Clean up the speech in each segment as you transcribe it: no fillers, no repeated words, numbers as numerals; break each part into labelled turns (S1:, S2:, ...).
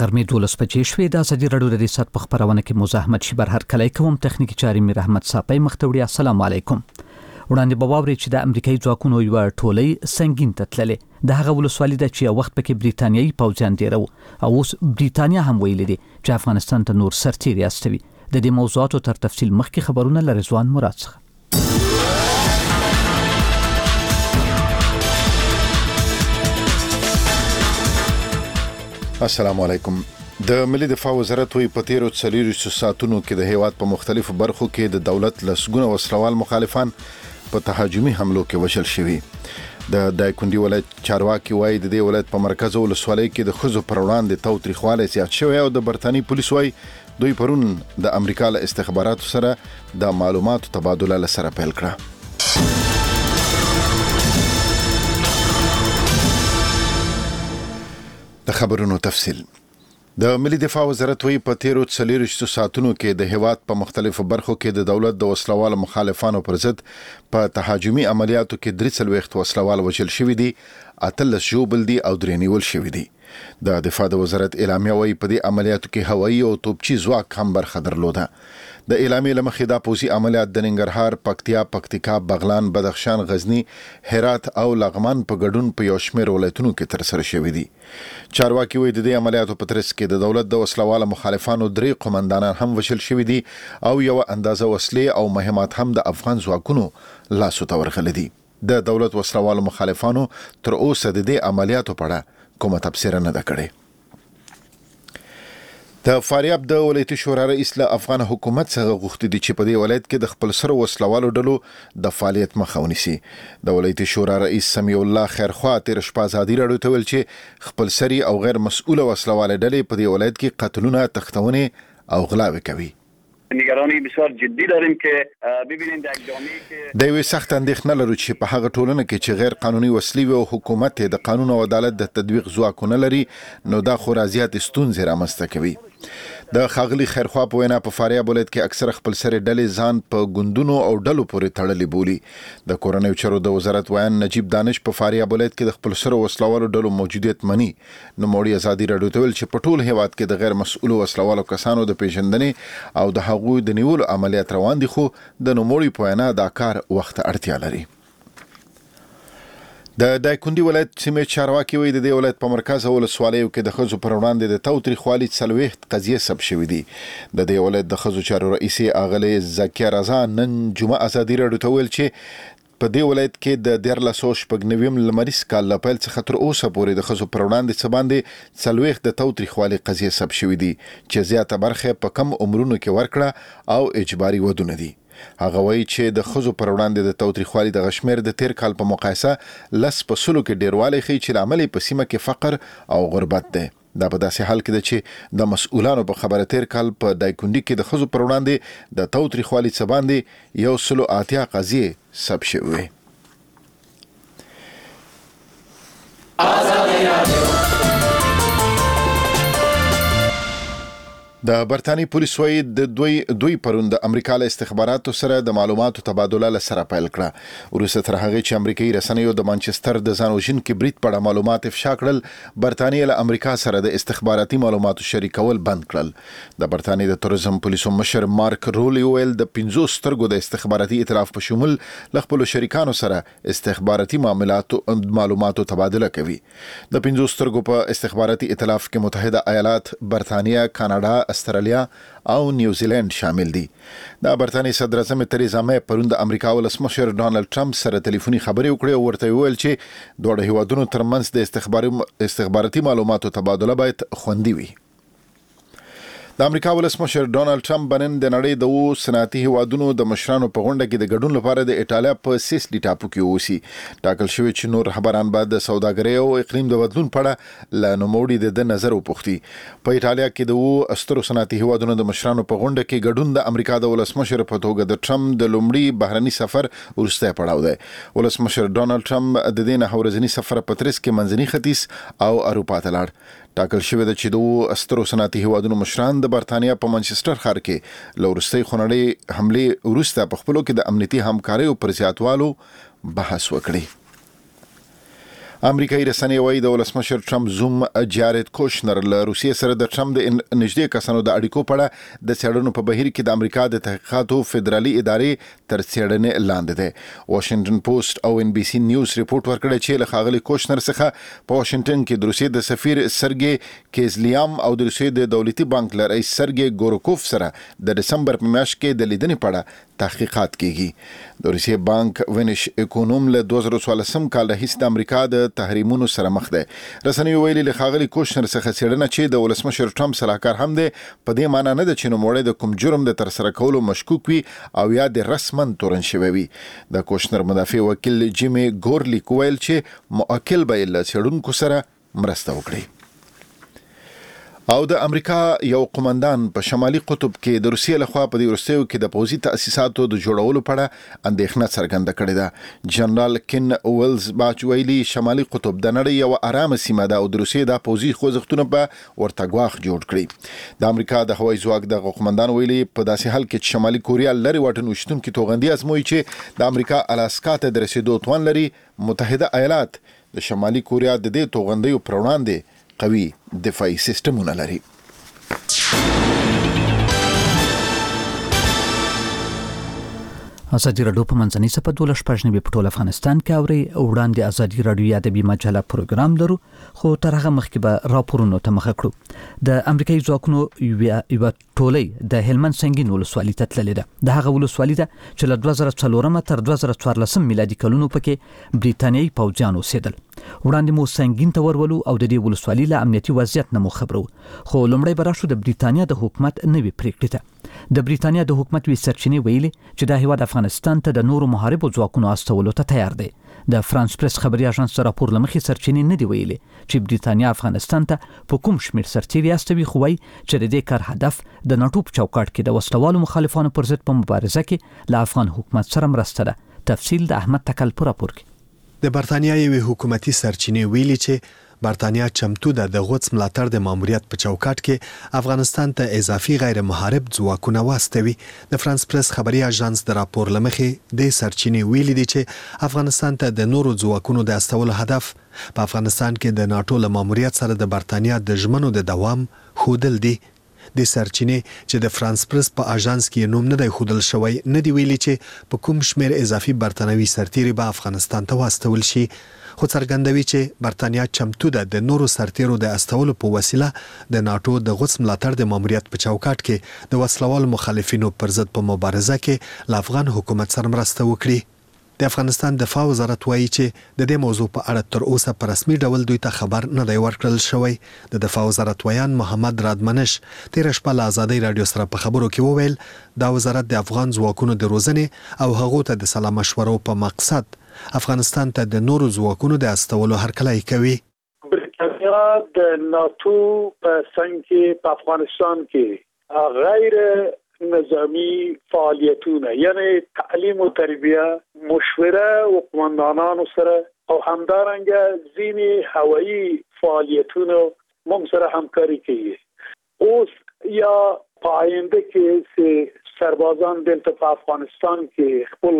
S1: غرمې 12 بجې شوې. د ازادي راډیو د ریاست په خبرونه کې مزاحمت شي بر هر کله کوم تخنیکی چاري میر احمد صاحب مختوړي. السلام علیکم. وړاندې بواوري چې د امریکایي ځواکونو یو ټولۍ سنگین تتللې د هغه ولسوالۍ د چې وخت پکې بریتانیایي پوځیان دیرو او اوس بریتانیا هم ویلي دي چې افغانستان ته نور سرتیري استوي. د دې موضوعاتو تر تفصیل مخکې خبرونه ل رضوان مراد څخه.
S2: السلام علیکم. د ملي دفاع وزارت وی په تیرو 40 ساعتونو کې د هیواد په مختلفو برخو کې د دولت لسګونه وسلوال مخالفان په تهاجمي حملو کې وشل شوي. د دایکندي ولایت چارواکي وایي د دې ولایت په مرکز ولسوالۍ کې د خزو پر وړاندې تاوتریخوالی زیات شوی او د برتانیې پولیس وایي دوی پرون د امریکا له استخباراتو سره د معلوماتو تبادله لسره پیل کړه. د خبرونو تفصیل. د ملي دفاع وزارت وی په تیرو 40 ساعتونو کې د هیواد په مختلفو برخو کې د دولت د وسلوال مخالفانو پر ضد په تهاجمي عملیاتو کې 43 وسلوال وژل شوي دي، 18 ژوبل دي او 3 نیول شوي دي. د دفاع د وزارت اعلامیه وی په دې عملیاتو کې هوایي او توپچي ځواک هم برخه درلوده. د اعلامیې لمخې دا پوځي عملیات د ننګرهار، پکتیا، پکتیکا، بغلان، بدخشان، غزنی، هرات او لغمان په ګډون په یو شمېر ولایتونو کې ترسره شوي دي. چارواکي وایي د دې عملیاتو په ترڅ کې د دولت د وسلوال مخالفانو 3 قومندانان هم وشل شوي دي او یو اندازه وسلې او مهمات هم د افغان ځواکونو لاسو ته ورغلي دي. د دولت وسلوال مخالفانو تر اوسه د دې عملیاتو په اړه کومه تفسیر نه ده کړې. د فاریاب د ولایتي شورا رئیس له افغان حکومت څخه غوښتي دي چې په دې ولایت کې د خپل سره وسلوالو ډلو د فعالیت مخه ونیسي. د ولایتي شورا رئیس سمیع الله خیرخوا تیر شپه ازادي راډیو ته ویل چې خپل سری او غیر مسؤله وسلوال ډلې په دې ولایت کې قتلونه، تختونه او غلاوې کوي.
S3: نگرانی بسیار جدی داریم که ببینید اقدامی که
S2: د یو سخت اندېښنه لرو چې په هغه ټولنه کې چې غیر قانوني وسلې او حکومت د قانون او عدالت د تطبیق ځواکونه لري نو دا خو راځيات ستونزې رامنځته کوي. د خاغلی خیرخوا په وینا په فاریاب ولایت کې اکثره خپل سره ډلې ځان په ګوندونو او ډلو پورې تړلې بولي. د کورنیو چارو د وزارت ویان نجیب دانش په فاریاب ولایت کې د خپل سره وسلوالو ډلو موجودیت مني. نو موړي ازادي راډیو ته ویل چې په ټول هیواد کې د غیر مسؤل وسلوالو کسانو د پیژندنې او د هغوی د نیولو عملیات روان دي، خو د نوموړي په وینا دا کار وخت اړتیا لري. د دایکندي ولایت سیمه چارواکي وایي د دې ولایت په مرکز ولسوالیو کې د خزو پر وړاندې د تاوتریخوالي 40 قضیه ثبت شوې دي. د دې ولایت د خزو چارو رئیس اغلی زکیه رضا نن جمعه ازادي راډیو ته ویل چې په دې ولایت کې د 1490 لمریز کال له پیل څخه تر اوسه پورې د خزو پر وړاندې څه باندې 40 د تاوتریخوالي قضیه ثبت شوې دي چې زیاته برخه په کم عمرونو کې ورکړه او اجباري ودونه دي. هغه وایي چې د خزو پر وړاندې د تاوتریخوالي د غشمیر د تیر کال په مقایسه 10% کې ډیروالی ښیي چې لامل په سیمه کې فقر او غربت دی. دا په داسې حال کې ده چې د مسؤلانو په خبره تیر کال په دایکندي کې د خزو پر وړاندې د تاوتریخوالي څه باندې 180 قضیې ثبت شوې. د برتانی پولیس وایي د دوی پرون د امریکا له استخباراتو سره د معلوماتو تبادله لسره پیل کړه. وروسته تر هغه چې امریکایي رسنیو د مانچستر د ځانوژونکي برید په اړه معلومات افشا کړل، برتانیې له امریکا سره د استخباراتي معلوماتو شریکول بند کړل. د برتانیې د تورزم پولیسو مشر مارک رولی ویل د 50 سترګو د استخباراتي ائتلاف په شمول له خپل شریکانو سره استخباراتي معلوماتو تبادله کوي. د 50 سترګو په استخباراتي ائتلاف کې متحده ایالات، برتانیه، کاناډا، استرالیا او نیوزیلند شامل دي. د برتانیې صدر اعظم تریزا مې پرون د امریکا ولسمشر ډانلډ ټرمپ سره ټلیفوني خبرې وکړې او ورته ویل چې دوه هیوادونو ترمنځ د استخباراتي معلوماتو تبادله باید خوندي وي. د امریکا ولسمشر ډانلډ ټرمپ بنن د نړۍ د صنعتي هیوادونو د مشرانو په غونډه کې د ګډون لپاره د ایټالیا په سیسلی ټاپو کې اوسي. ټاکل شوی چې نور رهبران بعد د سوداګرۍ او اقلیم د بدلون په اړه له نوموړي د نظر وپوښتي. په ایټالیا کې د استرو صنعتي هیوادونو د مشرانو په غونډه کې ګډون د امریکا د ولسمشر په توګه د ټرمپ د لومړي بهرني سفر وروسته پړاو دی. ولسمشر ډانلډ ټرمپ د دې نه ورځنی سفر په ترڅ کې منځني ختیځ او اروپا ته لاړ. ټاکل شوی د چې د استرو صنعتي هیوادونو مشران د برتانیا په مانچستر ښار کې لورستۍ خونړۍ حمله وروسته په خپلو کې د امنیتي همکارۍ پر زیاتوالو بحث وکړي. امریکایي رسنۍ وايي د ولسمشر ټرمپ زوم جارد کوشنر له روسیې سره د ټرمپ د نږدې کسانو د اړیکو په اړه د څېړنو په بهیر کې د امریکا د تحقیقاتو فدرالي ادارې تر څېړنې لاندې ده. واشنگټن پوسټ او ان بي سي نیوز ریپورت ورکړی چې له ښاغلي کوشنر څخه په واشنگټن کې د روسیې د سفیر سرګي کیزلیام او د روسیې د دولتي بانک له رئیس سرګي ګورکوف سره د دسمبر په میاشت کې د لیدنې په اړه تحقیقات کیږي. د روسیې بانک وینش اکونوم له 2014 کال راهیسې د امریکا د تحریمونو سره مخ ده. رسنۍ ویلي له ښاغلي کوشنر څخه څېړنه چې د ولسمشر ټرمپ سلاکار هم ده په دې معنی نه ده چې نوموړی د کوم جرم د ترسره کولو مشکوک وي او یا د رسمن تورن شوی وي. د کوشنر مدافع وکیل جیمی ګورلیک ویل چې موکل به له څېړونکو سره مرسته وکړي. او د امریکا یو قومندان په شمالي قطب کې د روسیې لخوا په دې وروستیو کې د پوځي تأسیساتو د جوړولو په اړه اندېښنه څرګنده کړې ده. جنرال کین ویلز باچ ویلي شمالي قطب د نړۍ یو آرامه سیمه ده او د روسیې د پوځي خوځښتونه به ورته ګواښ جوړ کړي. د امریکا د هوایي ځواک د قومندان ویلي په داسې حال کې چې شمالي کوریا لري واټن وشتونکي توغندي ازموي چې د امریکا الاسکا ته د رسیدو توان لري، متحده ایالات د شمالي کوریا د دې توغندیو پر وړاندې قوي دفاعي سیستمونه لري.
S1: ازادي راډیو په منځنۍ سپه 12 په ټول افغانستان کې اوري. وړاندې ازادي راډیو یا د بیمه جلا پروګرام لرو، خو تر هغه مخکې به راپورونو ته مخه کړو. د امریکایي ځواکونو یو ټولۍ د هلمند سنگین ولسوالۍ ته تللې ده. د هغه ولسوالۍ ته چې له 2004 تر 2014 میلادي کلونو پکې بریتانیایي پوځیان اوسېدل. وړاندې مو سنگین ته ورولو او د دې ولسوالۍ له امنیتي وضعیت نه مو خبرو، خو لومړی به راشو د بریتانیا د حکومت نوې پریکړې ته. د بریتانیا د حکومت وی سرچینې ویلي چې د هیواد افغانستان ته د نورو محاربو ځواکونو استولو ته تیار دی. د فرانس پریس خبري اژانس راپور لمخې سرچینې نه دی ویلي چې بریتانیا افغانستان ته په کوم شمیر سرتیري استوي، خو وایي چې د دې کار هدف د ناټو په چوکاټ کې د وسلوالو مخالفانو پر ضد په مبارزه کې له افغان حکومت سره مرسته ده. تفصیل د احمد تکل پر راپور کې.
S4: د برتانیا یوې حکومتي سرچینې ویلي چې برتانیا چمتو ده د غوڅ ملاتړ د ماموریت په چوکاټ کې افغانستان ته اضافي غیر محارب ځواکونه واستوي. د فرانس پریس خبري اژانس د راپور لمخې د سرچینې ویلي دي چې افغانستان ته د نورو ځواکونو د استولو هدف په افغانستان کې د ناټو له ماموریت سره د برتانیا د ژمنو د دوام ښودل دي. د سرچینې چې د فرانس پریس په اژانس کې نوم نه دی ښودل شوی، نه دی ویلي چې په کوم شمیر اضافي برتانوي سرتیري به افغانستان ته واستول شي، خو څرګندوي چې برتانیا چمتو ده د نورو سرتیرو د استولو په وسیله د ناټو د غوڅ ملاتړ د ماموریت په چوکاټ کې د وسلوال مخالفینو پر ضد په مبارزه کې له افغان حکومت سره مرسته وکړي. د افغانستان دفاع وزارت وایي چې د دې موضوع په اړه تر اوسه په رسمي ډول دوی ته خبر نه دی ورکړل شوی. د دفاع وزارت ویان محمد رادمنش تیر شپه له ازادي رادیو سره په خبرو کې وویل دا وزارت د افغان ځواکونو د روزنې او هغو ته د سلا مشورو په مقصد افغانستان ته د نورو ځواکونو د استولو هرکلی کوي.
S5: برتانیا د ناتو په څنګ کې په افغانستان کې غیر نظامی فعالیتونه یعنی تعلیم و تربیه، مشوره و قماندانانو سره او همدارنګه ځینی هوایی فعالیتونه موږ سره همکاري کوي. اوس یا پاینده کې سربازان دلته په افغانستان کې خپل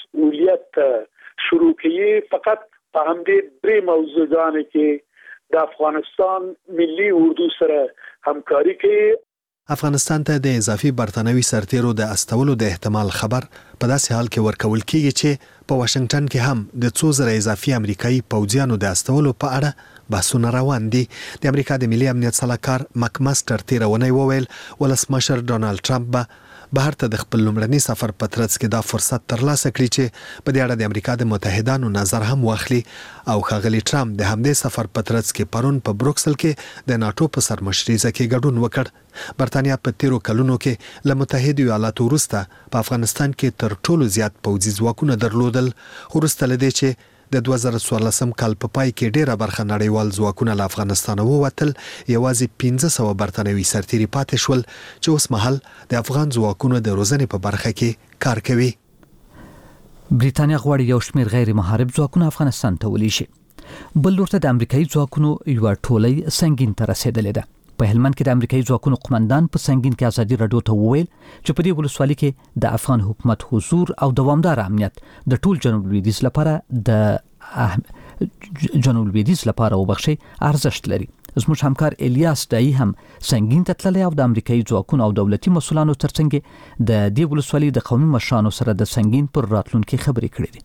S5: مسؤلیت شروع کوي، فقط په همدې درې موضوعات کې د افغانستان ملي اردو سره همکاري کوي.
S4: افغانستان ته د اضافي برتانوي سرتیرو د استولو د احتمال خبر په داسې حال کې ورکول کیږي چې په واشنگټن کې هم د 2000 اضافي امریکایي پوځیانو د استولو په اړه بحثونه روان دي. د امریکا د ملي امنیت سلاکار مک ماستر تیر ونی وویل ولسمشر ډونالد ټرمپ به بهر ته د خپل لومړني سفر په ترڅ کې دا فرصت ترلاسه کړي چې په دې اړه د امریکا د متحدانو نظر هم واخلي. او ښاغلي ټرمپ د همدې سفر په ترڅ کې پرون په بروکسل کې د ناټو په سرمشريزه کې ګډون وکړ. برتانیا په تیرو کلونو کې له متحده ایالاتو وروسته په افغانستان کې تر ټولو زیات پوځي ځواکونه درلودل، خو وروسته له دې چې د 2014 کال په پای کې ډیره برخه نړیوال ځواکونه له افغانستان ووتل، یوازې 1500 برتانوي سرتیري پاتې شول چې اوس مهال د افغان ځواکونو د روزنې په برخه کې کار کوي.
S1: بریتانیا غواړي یو شمېر غیر محارب ځواکونه افغانستان ته ولېږي. بل لورته د امریکایي ځواکونو یو ټولۍ سنگین ته رسیدلې ده. په هلمند کې د امریکایي ځواکونو قومندان په سنگین کې ازادي راډیو ته وویل چې په دې ولسوالۍ کې د افغان حکومت حضور او دوامدار امنیت د ټول جنوب لویدیځ لپاره جنوب لویدیځ لپاره وبخښي ارزښت لري. زموږ همکار الیاس دایی هم سنگین ته تللی او د امریکایي ځواکونو او دولتي مسؤلانو ترڅنګ د دې ولسوالۍ د قومي مشرانو سره د سنگین پر راتلونکي خبرې کړې دي.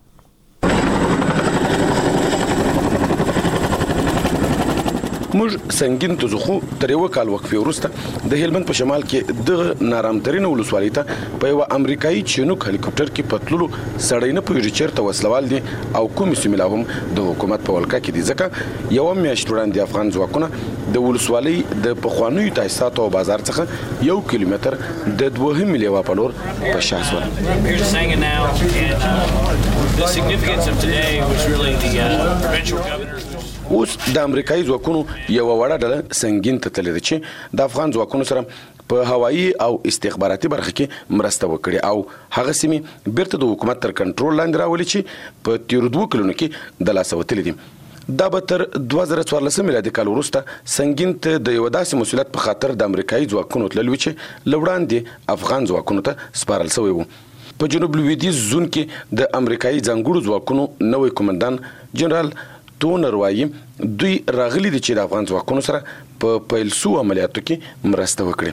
S6: موږ سنگین ته ځو تر یو کال وقفې وروسته د هلمند په شمال کې د نارامترین ولسوالۍ ته په یو امریکایي چینوک هلیکوپټر کې پتللو سړی نه پوهېږي چېرته وسلوال دي او کومې سیمې لا هم د حکومت په ولکه کې دي، ځکه یوه میاشت وړاندې افغان ځواکونه د ولسوالۍ د پخوانیو تاسیساتو او بازار څخه 1 کیلومتر د 2 لیوه په لور په شا شول. اوس د امریکایي ځواکونو یو وړه ډله سنگین ته تللې ده چې د افغان ځواکونو سره په هوایي او استخباراتي برخه کې مرسته وکړي او هغه سیمې بیرته د حکومت تر کنټرول لاندې راولي چې په تیرو 2 کلونو کې د لاسه وتلي دي. دا به تر 2014 میلادي کال وروسته سنگین ته د یو داسې مسؤلیت په خاطر د امریکایي ځواکونو تلل چې لوړاندې افغان ځواکونو ته سپارل شوی و. په جنوب لویدیځ زون کې د امریکایي ځانګړو ځواکونو نوې کمانډان جنرال تونر وایي دوی راغلي دي چې د افغان ځواکونو سره په پیل سو عملیاتو کې مرسته وکړي.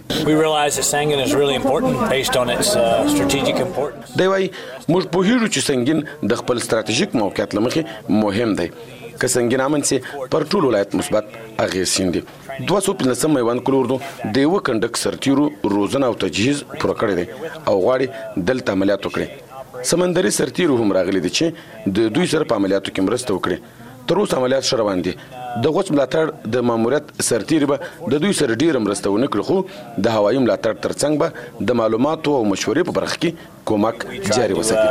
S6: دی وایي موږ پوهیږو چې سنگین د خپل ستراتیژیک موقعیت له مخې مهم دی. که سنگین امن سي پر ټول ولایت مثبت اغېز شیندي. 215 میوان کلوردو د یو کنډک سرتیرو روزنه او تجهیز پوره کړی دی او غواړي دلته عملیات وکړي. سمندري سرتیرو هم راغلي دي چې د دوی سره په عملیاتو کې مرسته وکړي. تر اوسه عملیات ښه روان دي. د غوڅ ملاتړ د ماموریت سرتیري به د دوی سره ډیره مرسته ونه کړي، خو د هوایي ملاتړ ترڅنګ به د معلوماتو او مشورې په برخه کې کومک جاري وساتي.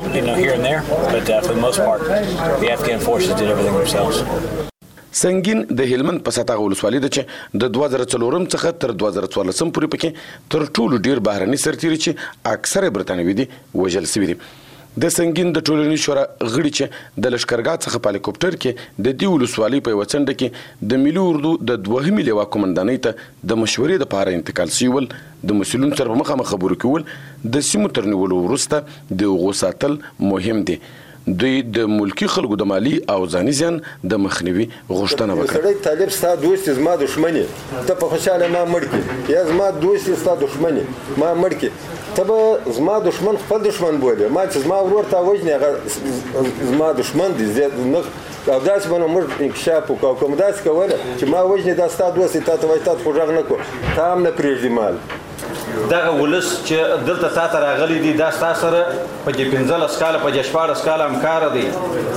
S6: سنگین د هلمند په سطح ولسوالۍ ده چې د 2004 څخه تر 2014 پورې پکې تر ټولو ډیر بهرني سرتیري چې اکثره برتانوي دي وژل شوي دي. د سنگین د ټولنیز شورا غړي چې د لشکرګاه څخه په هلیکوپټر کې د دې ولسوالۍ په وڅنډه کې د ملي اردو د 2 لیوه کمانډانۍ ته د مشورې لپاره انتقال شول. د مسؤلینو سره په مخامخ خبرو کول د سیمو تر نیولو وروسته د هغو ساتل مهم دي. دوی د ملکی خلکو د مالی او ځاني زیان د مخنیوي غوښتنه وکړه.
S7: سړی طالب ستا دوست زما دښمنی ته په خوشاله ما مړ کی یا زما دوست ستا دښمنی ما مړ کی ته به زما دښمن خپل دښمن بولې ما چې زما ورور ته وژنې هغه زما دښمن دی زه نه او داسې باندې موږ انکشاف وکړو کوم داسې کوله چې ما وژنې دا ستا دوست تا ته وایي تا خو غږ نه کو تا هم نه پرېږدي مال
S8: دغه ولس چې دلته تا ته راغلی دي دا ستا سره په دې 15 کاله په دې 14 کاله همکاره دی.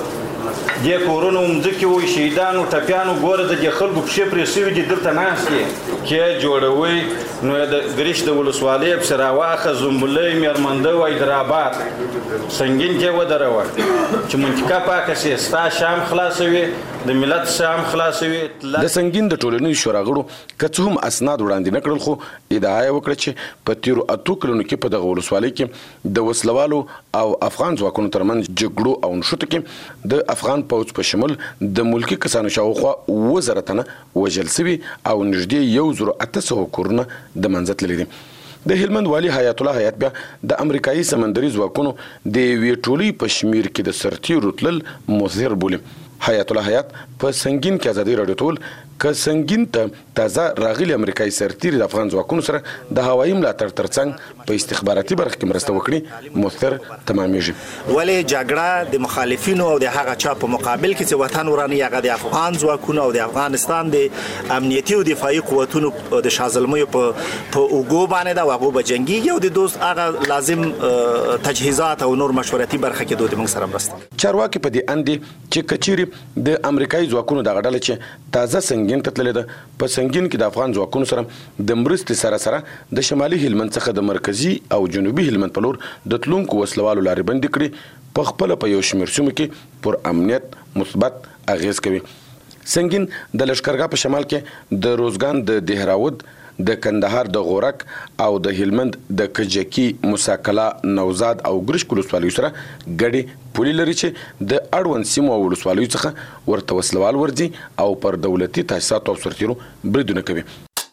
S8: دې کورونو مځکې وي شهیدانو ټپیانو ګوره د دې خلکو پښې پرې سوي دي دلته ناست دي کې جوړوي نو د ګریش د ولسوالۍ پسې راواخه زنبلۍ میرمنده و حیدرآباد سنگین کې ودروه چې منطقه پاکه سي ستا شام خلاصوي د ملت شام خلاصوي.
S6: د سنگین د ټولنیز شورا غړو که څه هم اسناد وړاندې نه کړل خو ادعا یې وکړه چې په تیرو 8 کلونو کې په دغه ولسوالۍ کې د وسلوالو او افغان ځواکونو ترمنځ جګړو او نښتو کې د افغان پوځ په شمول د ملکی کسانو شاوخوا 2000 تنه وژل شوي او نږدې 1800 کورونه د منځ تللي دي. د هلمند والي حیات الله حیات بیا د امریکایي سمندري ځواکونو د یوې ټولۍ په شمیر کې د سرتیرو تلل مثیر بولي. حیات الله حیات په سنگین کې ازادي راډیو ټول که سنگین ته تازه راغلي امریکایي سرتیري د افغان ځواکونو سره د هوایي ملاتړ ترڅنګ په استخباراتي برخه کې مرسته وکړي مثیر تمامېږي.
S9: ولې جګړه د مخالفینو او د هغه چا په مقابل کې چې وطن ورانه هغه د افغان ځواکونو او د افغانستان د امنیتي او دفاعي قوتونو د شازلمیو په اوګو باندې دا هغه به جنگي یو د دوست هغه لازم تجهیزات او نور مشورتي برخه کې دوی موږ سره مرسته.
S6: چارواکي په دې اندي چې کچيري د امریکایي ځواکونو د غډل چې تازه سنگین ته تللی ده په سنگین کې د افغان ځواکونو سره د مرستې سره د شمالي هلمند څخه د مرکزي او جنوبي هلمند په لور د تلونکو وسلوالو لارې بندې کړي په خپله په یو شمېر سیمو کې پر امنیت مثبت اغېز کوي. سنگین د لشکرګاه په شمال کې د روزګان د دهراود د کندهار د غورک او د هلمند د کجکی مساکلا نوزاد او ګرشک ولسوالیو سره ګډي پولي لري چې د اړوند سیمو او ولسوالیو څخه ورته وسلوال ورځي او پر دولتي تاسیساتو او سرتیرو بریدونه کوي.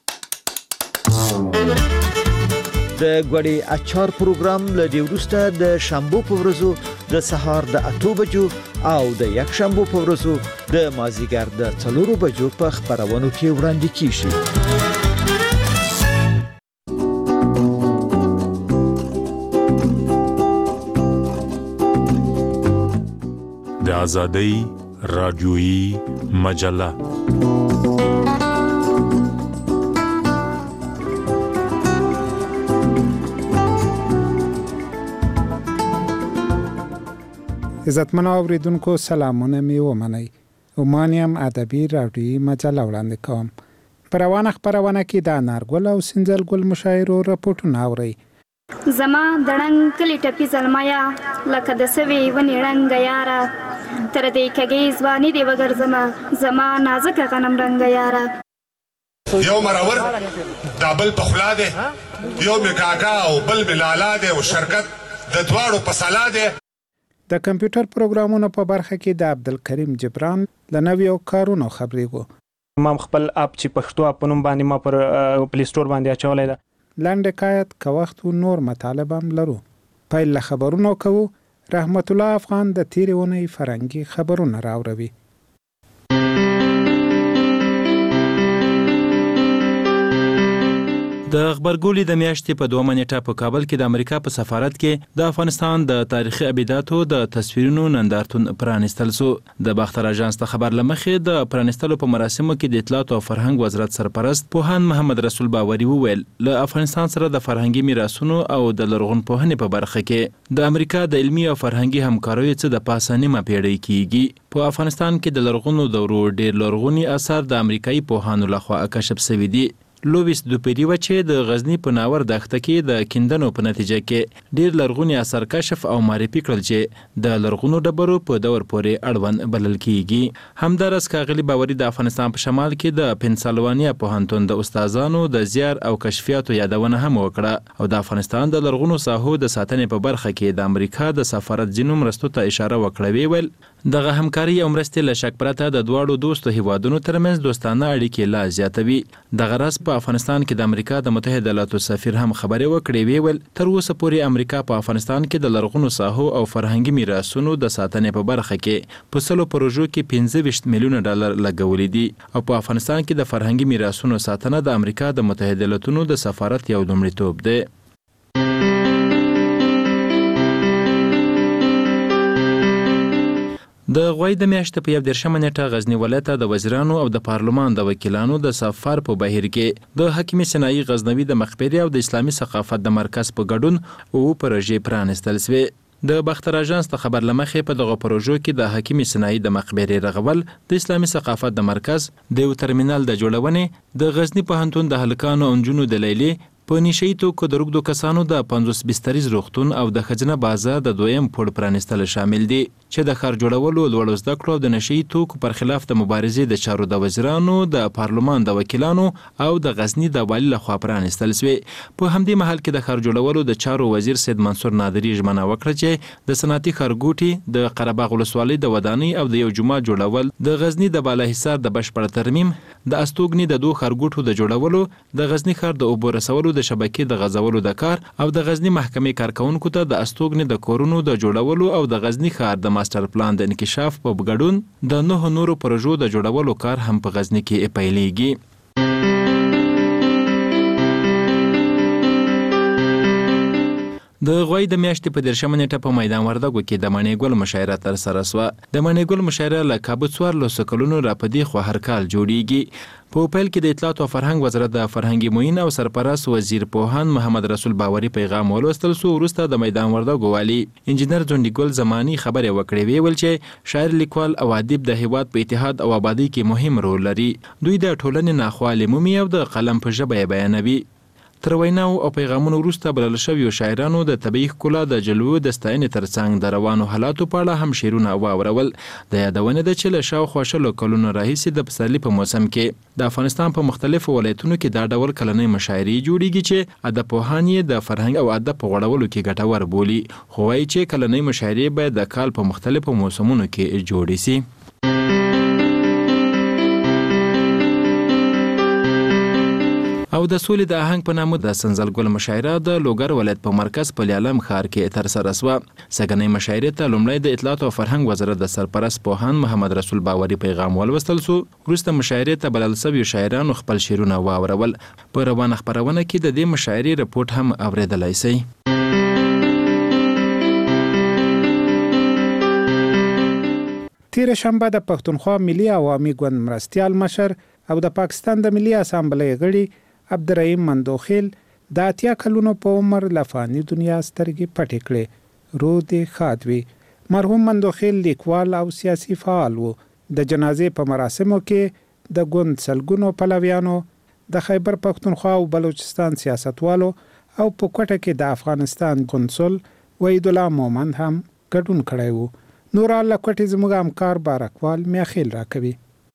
S10: د غوړي اچار پروګرام له دې وروسته د شنبه په ورځو د سهار د 8 بجو او د یکشنبه په ورځو د مازیګر د 4 بجو په خبرونو کې وړاندې کیږي.
S11: د آزادۍ رادیویی مجله
S12: عزتمن اوریدونکو سلامونه می ومنئ. اومانیم ادبی رادیویی مجله وړاندې کوم. په روانه خبرونه کې د انارګل او سنځل ګل مشاعرو راپورټونه اورئ.
S13: زما دړنګ کلی ټپي زلمایا لکه د سوي ونې رنګ یاره تر دې کږې ځواني دی وګرځما زما نازک غنم رنګ یاره
S14: یو مرور دابل پخلا دی یو میکاکا او بل بلالا دی او شرکت د دواړو په سلا دی.
S12: د کمپیوټر پروګرامونو په برخه کې د عبدالکریم جبران له نویو کارونو خبرېږو.
S15: ما خپل اپ چې پښتو اپ په نوم باندې ما پر پلی سټور باندې اچولی ده.
S12: لنډ حکایت که وخت و نور مطالب هم لرو. پیل له خبرونو کوو. رحمت الله افغان د تیرې اونۍ فرهنګي خبرونه راوړوي.
S16: د خبرګولې د میاشتې په 2 نیټه په کابل کې د امریکا په سفارت کې د افغانستان د تاریخي ابداتو د تصویرونو نندارتون پرانستل سو. د باختر اژانس ته خبر لمخې د پرانستلو په مراسمو کې د اطلاعات او فرهنګ وزارت سرپرست پوهاند محمد رسول باوري وویل له افغانستان سره د فرهنګي میراثونو او د لرغونپوهنې په برخه کې د امریکا د علمي او فرهنګي همکاریو څخه د پاسه نیمه پیړۍ کېږي. په افغانستان کې د لرغونو دورو ډېر لرغوني اثار د امریکایي پوهانو لخوا کشف شوي دي. لویس دوپری و چې د غزنی په ناور دښته کې د کیندنو په نتیجه کې ډیر لرغوني اثر کشف او معرفي کړل چې د لرغونو ډبرو په دور پورې اړوند بلل کیږي. همدارس کاغلی باوري د افغانستان په شمال کې د پنسلوانیا پوهنتون د استادانو د زیار او کشفیاتو یادونه هم وکړه او د افغانستان د لرغونو ساحو د ساتنې په برخه کې د امریکا د سفارت ځینو مرستو ته اشاره وکړه. ویل دغه همکاري او مرستې له شک پرته د دواړو دوستو هیوادونو ترمنځ دوستانه اړیکې لا زیاتوي. دغه راز په افغانستان کې د امریکا د متحده ایالاتو سفیر هم خبرې وکړې. ویل تر اوسه پورې امریکا په افغانستان کې د لرغونو ساحو او فرهنګي میراثونو د ساتنې په برخه کې په 100 پروژو کې 25 میلیونه ډالر لګولې دي او په افغانستان کې د فرهنګي میراثونو ساتنه د امریکا د متحده ایالاتو د سفارت یو لومړیتوب دی. د غوی د میاشتې په 11 نیټه غزنی ولایت د وزیرانو او د پارلمان د وکیلانو د سفر په بهیر کې د حکیم سنایی غزنوي د مخبري او د اسلامي ثقافت د مرکز په ګډون او پروژې پرانستل شوې. د باختر اژانس ته خبر لمخې په دغه پروژو کې د حکیم سنایی د مخبري رغول د اسلامي ثقافت د مرکز د یو ترمینل د جوړونې د غزنی پوهنتون د هلکانو او نجونو د لیلې په نشئی توکو د روږدو کسانو د 50 بستریز روغتون او د خزانه بازار د دویم پوړ پرانستل شامل دي چې د ښار جوړولو لوړ زده کړو او د نشئی توکو پر خلاف د مبارزې د چارو د وزیرانو د پارلمان د وکیلانو او د غزنی د والي لخوا پرانستل شوی. په همدې محل کې د ښار جوړولو د چارو وزیر سید منصور نادری ژمنه وکړه چې د صنعتي ښارګوټي د قرهباغ ولسوالۍ د ودانۍ او د یو جومات جوړول د غزنی د بالاحصار د بشپړ ترمیم د استوګنې د دوه ښارګوټو د جوړولو د غزنی ښار د اوبو رسولو د شبکې د غزولو د کار او د غزنی محکمې کارکونکو ته د استوګنې د کورونو د جوړولو او د غزنی ښار د ماستر پلان د انکشاف په ګډون د 9 نورو پروژو د جوړولو کار هم په غزنی کې پیلېږي. د غوی د میاشتې په 13 نیټه په میدان وردګو کې د مڼې ګل مشاعره تر سره شوه. د مڼې ګل مشاعره له کابو 14 کلونو راپدې خو هر کال جوړیږي. په پیل کې د اطلاعات او فرهنګ وزارت د فرهنګي معین او سرپرست وزیر پوهاند محمد رسول باوري پیغام ولوستل سو. وروسته د میدان وردګو والی انجینر ځونډي ګل زمانی خبرې وکړې. ویل چې شاعر لیکوال او ادیب د هیواد په اتحاد او آبادی کې مهم رول لري. دوی د ټولنې ناخوالې مومي او د قلم په ژبه بیانوي. تر ویناو او پیغامونو وروسته بلل شویو شاعرانو د طبیعي ښکلا د جلوو د ستاینې ترڅنګ د روانو حالاتو په اړه هم شعرونه واورول. د یادونه ده چې له شاوخوا 20 کلونو راهیسې د پسرلي په موسم کې د افغانستان په مختلفو ولایتونو کې دا ډول کلنۍ مشاعرې جوړیږي چې ادبپوهان یې د فرهنګ او ادب په غوړولو کې ګټور بولي. خو وایي چې کلنۍ مشاعرې باید د کال په مختلفو موسمونو کې جوړې شي. او د سولې د آهنګ په نامه د سنځل ګل مشاعره د لوګر ولایت په مرکز پلیالم ښار کې ترسره شوه. سږنۍ مشاعرې ته لومړی د اطلاعات او فرهنګ وزارت د سرپرست پوهاند محمد رسول باوري پیغام ولوستل شو. وروسته مشاعرې ته بلل شویو شاعرانو خپل شعرونه واورول. په روانه خپرونه کې د دې مشاعرې رپورټ هم اوریدلای شئ.
S12: تیر شنبه د پښتونخوا ملي عوامي ګوند مرستیال مشر او د پاکستان د ملي اسامبلې غړي عبدالرحیم مندوخیل د 80 کلونو په عمر لفانی دنیا سترګې پټې کړې. روح دې ښاد وي. مرحوم مندوخیل لیکوال او سیاسي فعال و. د جنازې په مراسمو کې د ګوند سلګونو پلویانو، د خیبر پښتونخوا او بلوچستان سیاستوالو او په کوټه کې د افغانستان قونسل وحید الله مومند هم ګډون کړی و. نور الله کوټي زموږ همکار بارکوال میاخیل راکوي.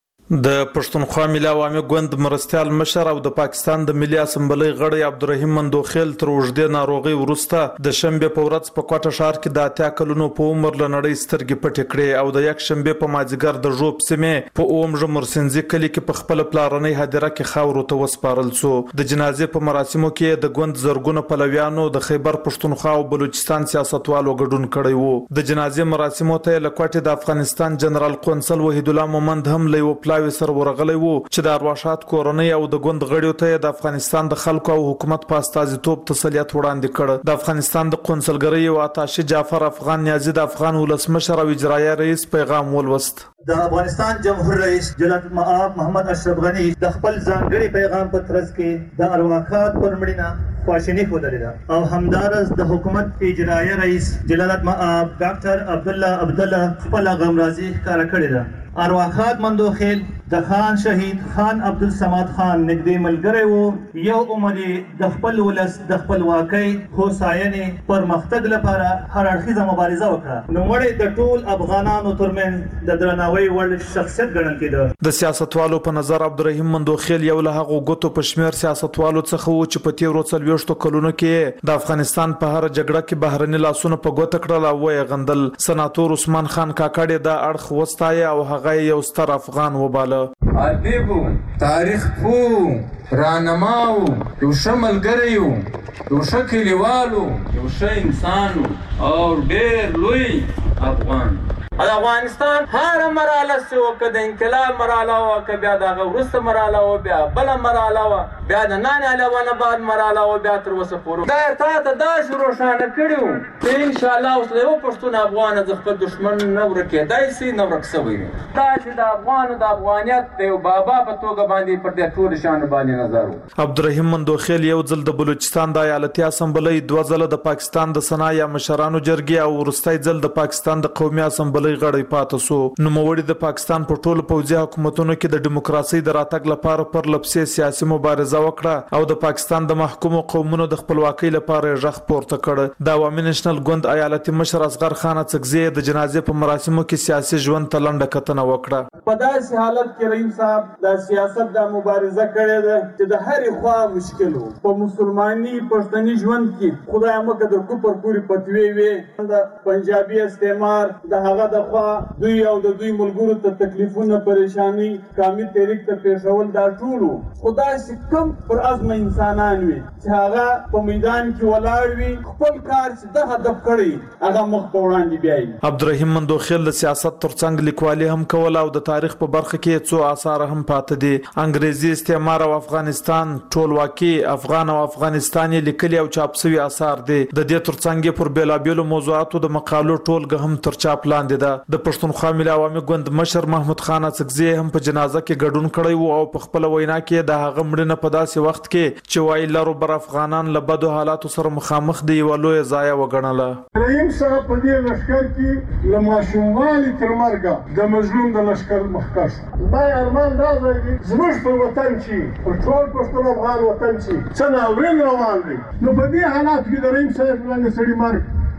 S17: د پښتونخوا ملي عوامي ګوند مرستیال مشر او د پاکستان د ملي اسمبلۍ غړی عبدالرحیم مندوخیل تر اوږدې ناروغۍ وروسته د شنبه په ورځ په کوټه ښار کې د 80 کلونو په عمر له نړۍ سترګې پټې کړې او د یک شنبه په مازیګر د ژوب سیمې په اومژ مرسنځي کلی کې په خپل پلارنۍ هدیره کې خاورو ته وسپارل شو. د جنازې په مراسمو کې د ګوند زرګونه پلویانو د خیبر پښتونخوا او بلوچستان سیاستوالو ګډون کړی وو. د جنازې مراسمو ته له کوټې د افغانستان جنرال قونسل وحید الله مومند هم له پلاوي سره ورغلی وو چې د ارواښاد کورنۍ او د ګوند غړیو ته د افغانستان د خلکو او حکومت په استازیتوب تسلیت وړاندې کړ. د افغانستان د قونسلګرۍ او اتاشي جعفر افغان نیازي د افغان ولسمشر او اجرایه رئیس پیغام ولوست.
S18: د افغانستان جمهور رئیس جناب محمد اشرف غنی د خپل ځانګړي پیغام په ترڅ کې د ارواښاد پر مړینه خواشیني ښودلې ده او همدارس د حکومت اجرایه رئیس جلالت مآب ډاکټر عبدالله خپل غمرازي ښکاره کړې ده. ارواښاد مندوخیل د خان شهید خان عبدالصمد خان نږدې ملګری و. یو عمر د خپل ولس د خپلواکۍ، هوساینې، پرمختګ لپاره هر اړخیزه مبارزه وکړه. نو مړی د ټول افغانانو ترمنځ د درناوي وړ شخصیت ګڼل کېده.
S17: د سیاستوالو په نظر عبدالرحیم مندوخیل یو له هغو ګوتو په شمیر سیاستوالو څخه و چې په تیرو 40 کلونو کې د افغانستان په هر جګړه کې بهرني لاسونه په ګوته کړل او یې غندل. سناتور عثمان خان کاکړ د اړخ وستایه او هغه یو ستر افغان وباله.
S19: ادیب تاریخ پو رانماو یو ښه ملګری و، یو ښه کلیوال و، یو ښه انسان و او ډېر لوی افغان.
S20: د افغانستان هر مرحله چې وکړه، د انقلاب مرحله وکړه، بیا د هغه وروسته مرحله وه، بیا بله مرحله وه، بیا د نان علاوه بعد مرحله وه، بیا تر اوسه پورې دا تا ته داسې روښانه کړي وو چې انشاءالله اوس د یو پښتون افغانه د خپل دښمن نه ورکېدای شي، نه ورک شوی دی. دا چې د افغانو د افغانیت د یو بابا په توګه باندې پر دې ټولو شیانو باندې نظر و.
S17: عبدالرحیم مندوخیل یو ځل د بلوچستان د ایالتي اسمبلۍ، 2 ځله د پاکستان د سنا یا مشرانو جرګې او وروستی ځل د پاکستان د قومي اسمبلۍ غړی پاتې شو. نوموړي د پاکستان په ټولو پوځي حکومتونو کې د دیموکراسۍ د راتګ لپاره پر لپسې سیاسي مبارزه وکړه او د پاکستان د محکومو قومونو د خپلواکۍ لپاره غږ پورته کړ. د عوامي نېشنل ګوند ایالتي مشر اصغر خان اڅکزي د جنازې په مراسمو کې سیاسي ژوند ته لنډه کتنه وکړه.
S21: په داسې حالت کې رحیم صاحب د سیاست د مبارزه کړې ده چې د هرې خوا مشکل و. په مسلماني پښتني ژوند کې خدای مکه د کفر پورې فتوی وي، د پنجابي استعمار د هغه د خوا دوی او د دوی ملګرو ته تکلیفونه، پریشانی، کامي تحریک ته پیښول، دا ټول خدای چې کم پر عزم انسانان وي چې هغه په میدان کې ولاړ وي، خپل کار چې د هدف کړی هغه مخ په وړاندې بیایي.
S17: عبدالرحیم مندوخیل د سیاست ترڅنګ لیکوالي هم کوله او د تاریخ په برخه کې څو آثار هم پاتې دي. انګریزي استعمار او افغانستان، ټولواکي، افغان او افغانستان لیکلي او چاپ شوي آثار دي. د دې ترڅنګ پر بیلابیلو موضوعاتو د مقالو ټولګه هم تر چاپ لاندې ده. د پښتونخوا ملي عوامي ګوند مشر محمود خان اڅکزي هم په جنازه کې ګډون کړی وو او په خپل وینا کې د هغه مړینه په داسې وخت کې چې وایي لرو بر افغانان له بدو حالاتو سره مخامخ دي یوه لویه ضایعه وګڼله.
S22: رحیم صاحب په دې لښکر کې له ماشوموالي تر مرګه د مظلوم د لښکر مخکښ. ما ارمان دا دی زموږ په وطن چې په ټول پښتون افغان وطن چې څه ناورین روان دی، نو په دې حالاتو کې د رحیم صاحب باندې سړي مرګ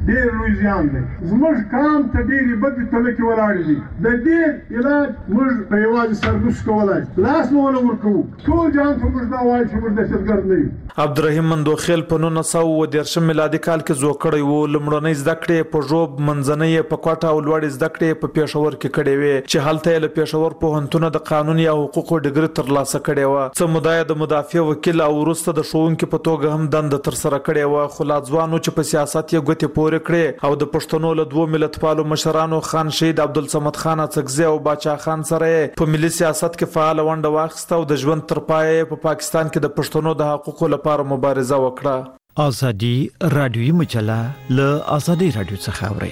S22: ډېر لوی زیان دی. زموږ قام ته ډېرې بدې تلکې ولاړې دي. د دې علاج موږ په یوازې سربوس کولی لاس مو ونه ورکوو. ټول جهان ته موږ دا وایو چې موږ دهشتګرد نه یو.
S17: عبدالرحیم مندوخیل په 1930 میلادي کال کې زوړ کړی و. لومړنۍ زده کړې په ژوب، منځنۍ یې په کوټه او لوړې زده کړې په پېښور کې کړې وې چې هلته یې له پېښور پوهنتونه د قانون یا حقوقو ډګري ترلاسه کړې وه. څه موده یې د مدافع وکیل او وروسته د ښوونکي په توګه هم دنده ترسره کړې وه. خو لا ځوان و چې په سیاست یې ګوتې پورې کړې او د پښتنو له دوو ملتپالو مشرانو خان شهید عبدالصمد خان اڅکزي او باچا خان سره یې په ملي سیاست کې فعاله ونډه واخیسته او د ژوند تر پایه یې په پاکستان کې د پښتنو د حقوقو لپاره مبارزه وکړه.
S10: ازادي رادیوي مجله له ازادي رادیو څخه اوري.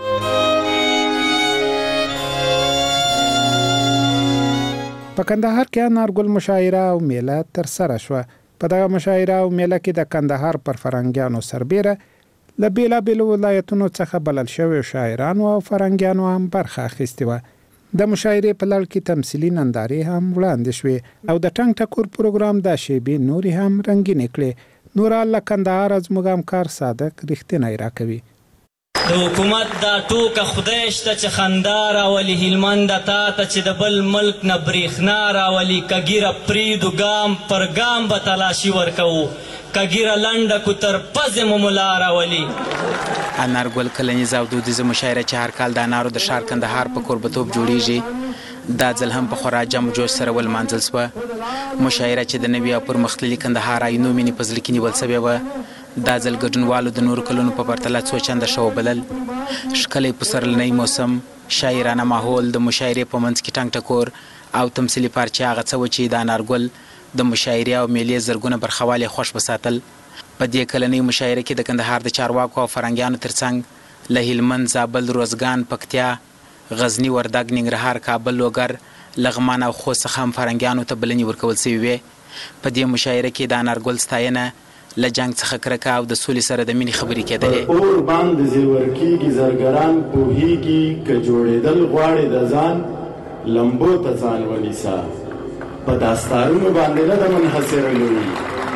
S12: په کندهار کې انارګل مشاعره او میله ترسره شوه. په دغه مشاعره او میله کې د کندهار پر فرهنګیانو سربیره له بیلابیلو ولایتونو څخه بلل شوي شاعرانو او فرهنګیانو هم برخه اخیستې وه. د مشاعرې په لړ کې تمثیلي نندارې هم وړاندې شوې او د ټنګ ټکور پروګرام د شیبې نورې هم رنګینې کړې. نور الله کندهار از موږ همکار صادق رښتینی راکوي.
S2: د حکومت دا ټوکه خدای شته چې خندا راولي، هلمند تا ته چې د بل ملک نه برېښنا راولي. که ږیره پرېږدو ګام پر ګام به تلاشي ورکوو، که ږیره لنډه کو تر پزې مو ملا راولي.
S3: انارګل کلنیزه او دودیزه مشاعره چې هر کال د انارو د ښار کندهار په کوربتوب جوړیږي، دا ځل هم په خورا جم جوش سره ولمانځل سوه. مشاعره چې د نوي او پرمختللي کندهار آینو مینې په زړه کې نیول سوې وه، دا ځل ګډونوالو د نورو کلونو په پرتله څو چنده ښه وبلل. ښکلی پسرلنی موسم، شاعرانه ماحول، د مشاعرې په منځ کې ټنګ ټکور او تمثیلي پارچې هغه څه و چې د انارګل د مشاعرې او میلې زرګونه برخوال یې خوښ وساتل. په دې کلنۍ مشاعره کې د کندهار د چارواکو او فرهنګیانو ترڅنګ له هلمند، زابل، روزګان، پکتیا، غزني، وردګ، ننګرهار، کابل، لوګر، لغمان او خوست څخه هم فرهنګیانو ته بلنې ورکول سوي وې. په دې مشاعره کې د انارګل ستاینه، له جنګ څخه کرکه او د سولې سره د مینې خبرې کېدلې.
S23: اور باندې زیور کېږي زرګران پوهېږي، که جوړېدل غواړې د ځان لمبو ته ځان ونیسه. په داستارونو باندې نه د منحصره لویي،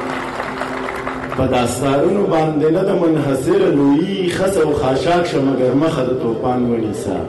S23: په داستارونو باندې نه د منحصره لویي، خس او خاشاک شه مګر مخه د توپان ونیسه.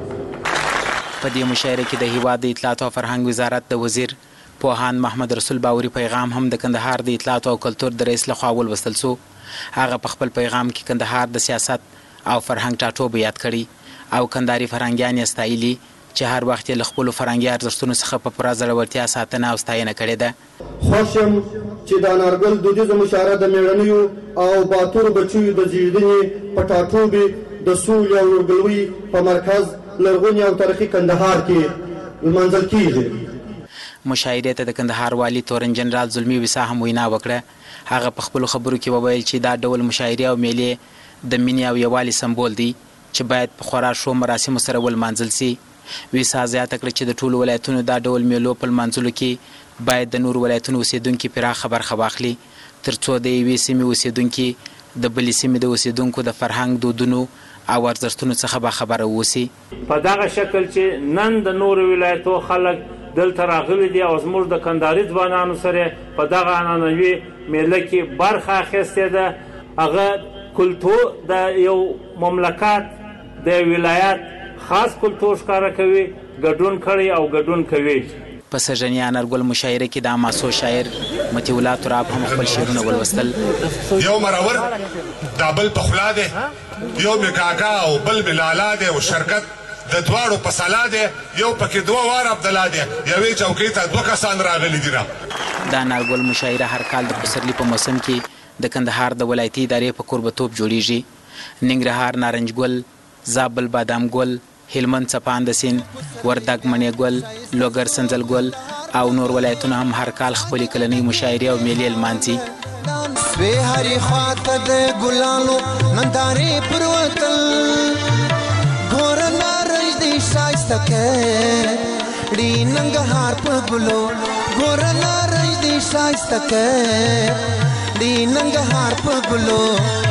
S3: په دې مشاعره کې د هیواد د اطلاعات او فرهنګ وزارت د وزیر پوهاند محمد رسول باوري پیغام هم د کندهار د اطلاعات او کلتور د رئیس لخوا ولوستل سو. هغه په خپل پیغام کې کندهار د سیاست او فرهنګ ټاټوبه یاد کړي او کندهاري فرهنګیان یې ستایلي چې هر وخت یې له خپلو فرهنګي ارزښتونو څخه په پوره زړورتیا ساتنه او ستاینه کړې ده.
S24: خوښ یم چې د انارګل دودیزه مشاعره د مېړنیو او باتورو بچیو د زیږدنې په ټاټوبې د سولې او ورورګلوۍ په مرکز لرغوني او تاریخي کندهار کې لمانځل کیږي.
S3: مشاعرې ته د کندهار والي تورن جنرال زلمي ویسا هم وینا وکړه. هغه په خپلو خبرو کې وویل چې دا ډول مشاعرې او میلې د مینې او یووالي سمبول دی چې باید په خورا ښو مراسمو سره ولمانځل سي. ویسا زیاته کړه چې د ټولو ولایتونو دا ډول میلو په لمانځلو کې باید د نورو ولایتونو اوسیدونکي پراخه برخه واخلي، تر څو د یوې سیمې اوسیدونکي د بلې سیمې د اوسیدونکو د فرهنګ، دودونو او ارزښتونو څخه باخبره اوسي.
S20: په دغه شکل چې نن د نورو ولایتو خلک دلته راغلي دي او زموږ د کندهاري ځوانانو سره په دغه عنعنوي میله کې برخه اخیستې ده، هغه کلتور د یو مملکت د ولایت خاص کلتور ښکاره کوي، ګډون کړی او ګډون کوي.
S3: په سژني انارګل مشاعره کې د اماسو شاعر مطیع الله تراب هم خپل شعرونه ولوستل.
S14: یو مرور دا بل په خلا دی، یو می کاکا او بل می لالا دی، او شرکت د دواړو په سلا دی، یو پکې دوه وار عبدالله دی، یوې چوکۍ ته دوه کسان راغلي دي.
S3: د انارګل مشاعره هر کال د پسرلي په موسم کې د کندهار د ولایتي ادارې په کوربتوب جوړیږي. ننګرهار نارنج ګل، زابل بادام ګل، هلمند څپانده سیند، وردګ مڼې ګل، لوګر سنځل ګل او نور ولایتونه هم هر کال خپلې کلنۍ مشاعرې او میلې لمانځي.
S25: سوی هرې خواته د ګلانو نندارې پر وتل، ګوره نارنج دی ښایسته کړي ننګرهار په ګلو، ګوره نارنج دی ښایسته کړي ننګرهار په ګلو.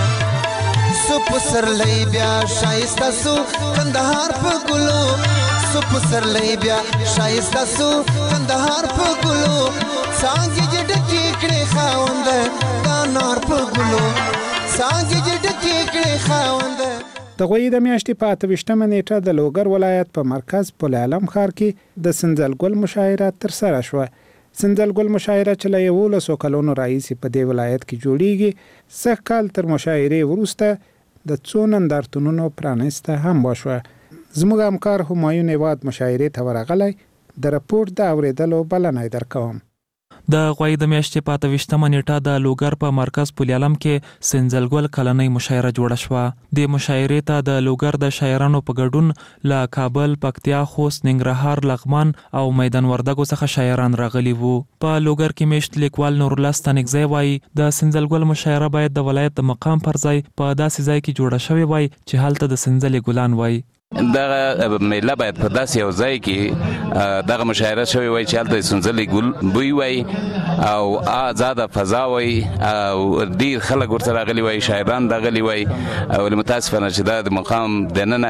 S25: سو پسرلی بیا شایسته سو کندهار په ګلو، سو پسرلی بیا شایسته سو کندهار په ګلو. څانګې چې ډکې کړې خاونده د انار په ګلو، څانګې چې ډکې کړې خاونده.
S12: د غوی د میاشتې په 28مه نیټه د لوګر ولایت په مرکز پل علم ښار کې د سنځل ګل مشاعره ترسره شوه. سنځل ګل مشاعره چې له 11 کلونو راهیسې په دې ولایت کې جوړیږي، سږ کال تر مشاعرې وروسته د څو نندارتونونو پرانیسته هم وشوه. زموږ همکار همایون هیواد مشاعرې ته ورغلی، د رپورټ د اورېدلو بلنه یې درکوم.
S1: د غوی د میاشتې په 28مه نیټه د لوګر په مرکز پل علم کې سنځل ګل کلنۍ مشاعره جوړه شوه. د مشاعرې ته د لوګر د شاعرانو په ګډون له کابل، پکتیا، خوست، ننګرهار، لغمان او میدان وردګو څخه شاعران راغلي وو. په لوګر کې میشت لیکوال نور الله ستانکزی وایي د سنځل ګل مشاعره باید د ولایت د مقام پر ځای په داسې ځای کې جوړه شوې وای چې هلته د سنځلې ګلان وای.
S4: دغه میله باید په داسې یو ځای کې دغه مشاعره شوې وای چې هلته سنځلې ګل بوی وای او آزاده فضا وای او ډیر خلک ورته راغلي وای، شاعران راغلي وای. او متاسفانه چې دا د مقام دننه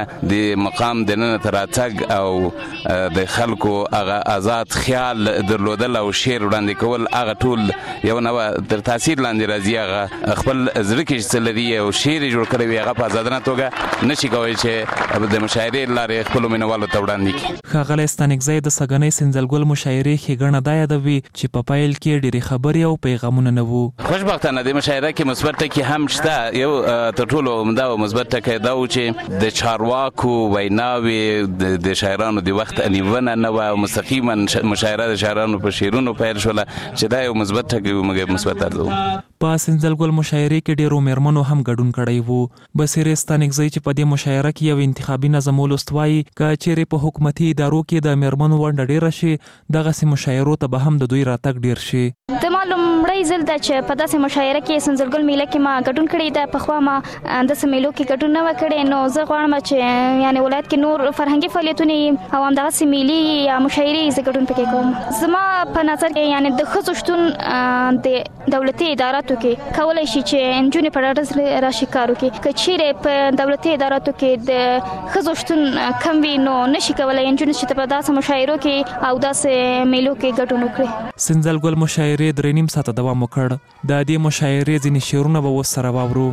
S4: تر راتګ او د خلکو هغه آزاد خیال درلودل او شعر وړاندې کول هغه ټول یو نوع تر تاثیر لاندې راځي. هغه خپل زړه کې څه لري او شعر یې جوړ کړی وي، هغه په ازادانه توګه نشي کولی چې د مشاعرې لارې خپلو مینوالو ته وړاندې کړي.
S1: ښاغلی ستانکزی د سږنۍ سنځل ګل مشاعرې ښېګڼه دا یادوي چې په پیل کې ډېرې خبرې او پیغامونه نه وو.
S4: خوشبختانه د مشاعره کې مثبت ټکي هم شته. یو تر ټولو عمده او مثبت ټکی دا و چې د چارواکو ویناوې د شاعرانو د وخت نیونه نه وه او مستقیما مشاعره د شاعرانو په شعرونو پیل شوله چې دا یو مثبت ټکی و، مګر مثبت ارزو.
S1: په سنځل ګل مشاعرې کې ډېرو میرمنو هم ګډون کړی وو. بصیرې ستانکزی چې په دې مشاعره کې یو انتخابي نظم ولوست وایي که چیرې په حکومتي ادارو کې د میرمنو ونډه ډیره شي، دغسې مشاعرو ته به هم د دوی راتګ ډیر شي.
S13: زما لومړی ځل ده چې په داسې مشاعره کې سنځل ګل میله کې ما ګډون کړی ده. پخوا ما داسې میلو کې ګډون نه و کړی، نو زه غواړم چې یعنې ولایت کې نور فرهنګي فعالیتونه او همدغسې ملي یا مشاعرې زه ګډون پکې کوم. زما په نظر کې یعنې د ښځو شتون د دولتي اداراتو کې کولی شي چې نجونې په ډاډه راشي کار وکړي. که چیرې په دولتي اداراتو کې د ښځو شتون کم وي نو نشي کولی نجونې چې په داسې مشاعرو کې او داسې میلو کې ګډون وکړي.
S1: سنځل ګل مشاعرې 3.5 ساعته دوام وکړ. د دې مشاعرې ځینې شعرونه به اوس سره واورو.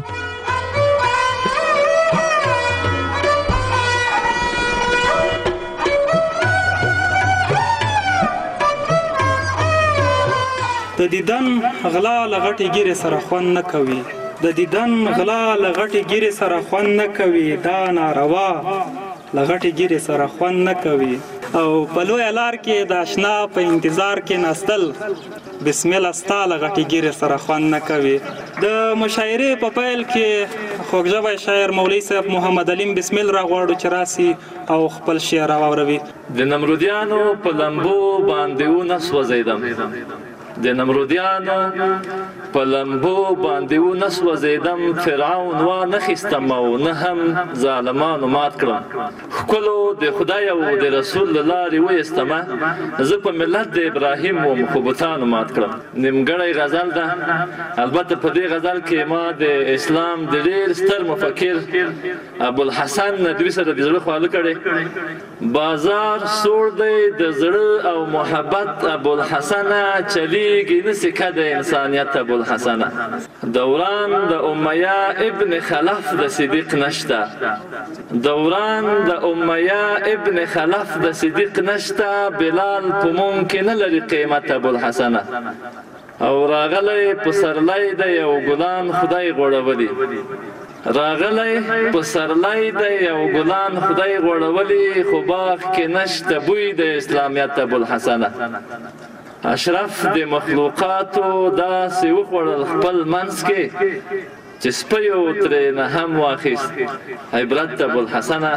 S5: د دیدن غلا لغټي ګیره سره خوان نه کوي، د دیدن غلا لغټي ګیره سره خوان نه کوي، دا ناروا لغټي ګیره سره خوان نه کوي. او په لوی لار کې د آشنا په انتظار کې نستل بسم الله ستا لغټي ګیره سره خوان نه کوي. د مشاعرې په پیل کې خوږژبی شاعر مولوي صاحب محمد علیم بسم الله راغواړو چې راسي او خپل شعر واوروي.
S7: د نمرودیانو په لمبو باندې ونه سوځیدم، د نمرودیانو په لمبو باندې ونه سوځیدم، فرعون وانه خیستم او نه هم ظالمانو مات کړم. ښکلو د خدای او د رسول له لارې ویستمه، زه په ملت د ابراهیم وم خو بتانو مات کړم. نیمګړی غزل ده، البته په دې غزل کې ما د اسلام د ډېر ستر مفکر ابوالحسن ندوي سره د زړه خواله کړې. بازار سوړ دی د زړه او محبت ابوالحسنه، چلیږي نسي کده انسانیت ابوالحسنه. دوران د امیه ابن خلف د صدیق نشته، دوران د امیه ابن خلف د صدیق نشته، بلال په ممکن لري قیمت ابوالحسنه. او راغلی پسرلی د یو ګلان خدای غوړولی، راغلی پسرلی د یو ګلان خدای غوړولی، خو باغ کې نشته بوی د اسلامیت ابوالحسنه. اشرف د مخلوقاتو داسې وخوړل خپل منځ کې چې سپیو ترې نه هم واخیست عبرت ابوالحسنه.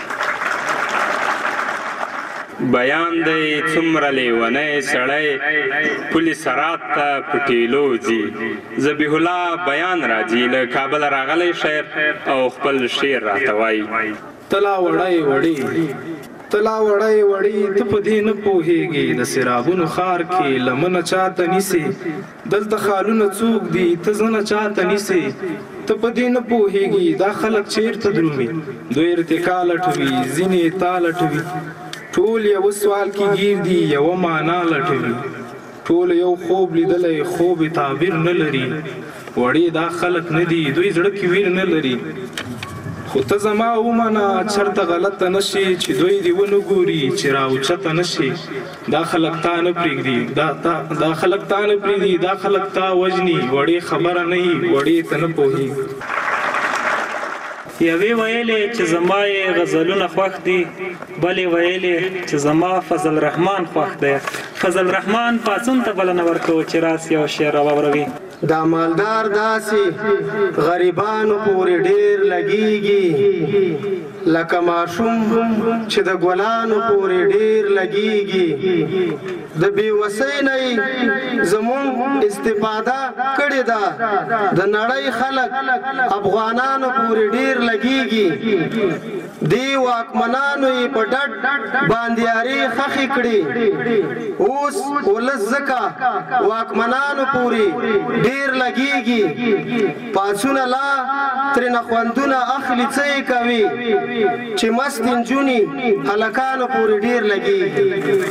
S5: بیان دی څومره لیونی سړی پل سرات ته په ټیلو ځي. ذبیح الله بیان راځي له کابل راغلی شاعر او خپل شعر راته وایي.
S8: تلا وړی وړی تلا وړی وړی ته په دې نه پوهېږې، د سرابونو ښار کې لمنه چاته نیسې، دلته خالونه څوک دي ته ځنه چاته نیسې، ته په دې نه پوهېږې دا خلک چیرته درومي، دوی ارتقا لټوي ځینې تا لټوي، ټول یو سوال کې گیر دي یوه معنا لټوي، ټول یو خوب لیدلی خوب تعبیر نه لري، وړې دا خلک نه دي دوی زړه کې ویر نه لري. خو ته زما ومنه چرته غلطه نشي چې دوی دې ونه ګوري چې راوچته نشي دا خلک تا نه پرېږدي دا خلک تا نه پرېږدي دا خلک تا وژني وړې خبره نه وي وړې ته نه پوهېږي
S5: یوې ویلې چې زما یې غزلونه خوښ دي بلې ویلې چې زما فضل رحمان خوښ دی فضل رحمان پاڅون ته بلنه ورکوو چې راسي او شعر راوروي
S24: دا مالدار داسې غریبانو پورې ډېر لګیږي لکه ماشوم چې د ګلانو پورې ډېر لګیږي د بېوسۍ نه زموږ استفاده کړې ده د نړۍ خلک افغانانو پورې ډېر لګیږي دې واکمنانو یې په ډډ باندیاري خښې کړي اوس ولس ځکه واکمنانو پورې ډېر لګیږي پاڅونه لا ترېنه خوندونه اخلي څه یې کوي چې مست نجونې هلکانو پورې ډېر لګیږي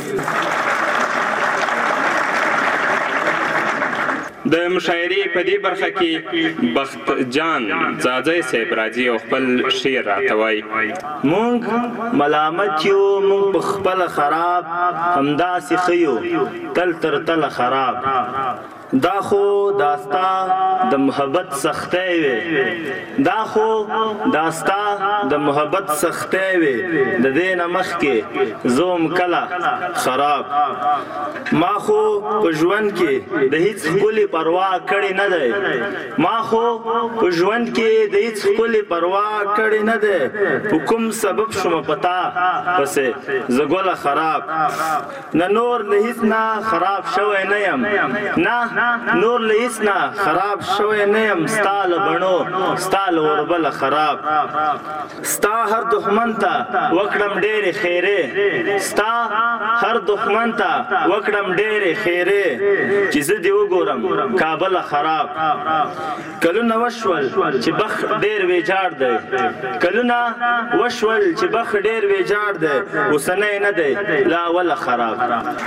S6: د مشاعرې په دې برخه کې بخت جان ځاځی صاحب راځي او خپل شعر راته وایي
S9: مونږ ملامت یو مونږ په خپله خراب همداسې ښه یو تل تر تله خراب دا خو داستا د محبت سختۍ وي دا خو داستا د محبت سختۍ وي د دې نه مخکې زوم کله خراب ما خو په ژوند کې د هیڅ ښکلې پروا کړې نه دی ما خو په ژوند کې د هیڅ ښکلې پروا کړې نه دی په کوم سبب شومه پتا پسې زه ګله خراب نه نور له هیڅ نه خراب شوی نه یم نه نور له هیڅ نه خراب شوی نه یم ستا له بڼو ستا له اوربله خراب ستا هر دښمن ته وکړم ډېرې خیرې ستا هر دښمن ته وکړم ډېرې خیرې چې زه دې وګورم کابله خراب کلونه وشول چې بخ ډېر ویجاړ دی کلونه وشول چې بخ ډېر ویجاړ دی اوسنی نه دی لا اوله خراب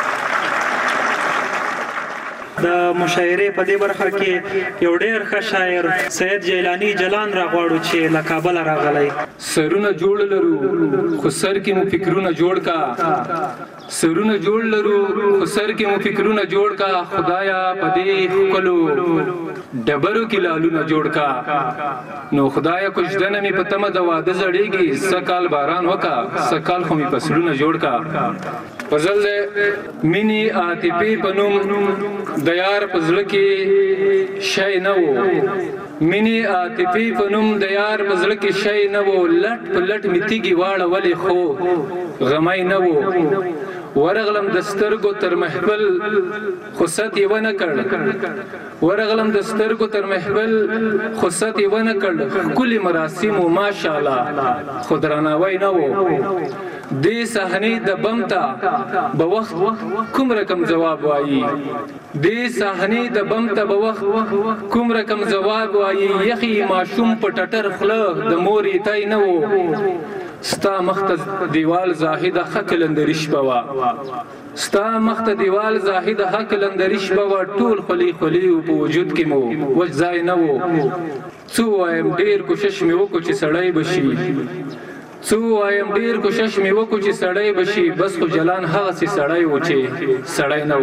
S5: د مشاعرې په دې برخه کې یو ډېر ښه شاعر سید جیلانی جلان راغواړو چې له کابله راغلی
S11: سرونه جوړ لرو خو سر کې مو فکرونه جوړ کا سرونه جوړ لرو خو سر کې مو فکرونه جوړ کا خدایا په دې ښکلو ډبرو کې لالونه جوړ کا نو خدایا کوژدنه مې په تمه د واده زړېږي سکال باران وکا سکال خو مې فصلونه جوړ کا فضل مینی عاطفې په نوم د یار په زړه کې شی نه و مینی عاطفې په نوم د یار په زړه کې شی نه و لټ په لټ مې تیږې واړولې خو غمی نه و ورغلم د سترګو تر محفل خو ست یې ونه کړ ورغلم د سترګو تر محفل خو ست یې ونه کړ ښکلي مراسمو ماشاءالله خو درناوی نه و دې صحنې د بم ته به وخت کوم رقم جواب وایي دې صحنې د بم ته به وخت کوم رقم جواب وایي یخي ماشوم په ټټر خوله د مورې تای نه و ستا مخته دیوال زاهده حق لندري شپه وه ستا مخته دیوال زاهده حق لندري شپه وه ټول خولي خولي په وجود کې مو وچ ځای نه و څه وایم ډېر کوشش مې وکړو چې سړی به شي څه وایم ډېر کوشش مې وکړو چې سړی به شي بس خو جلان هغسې سړی و چې سړی نه و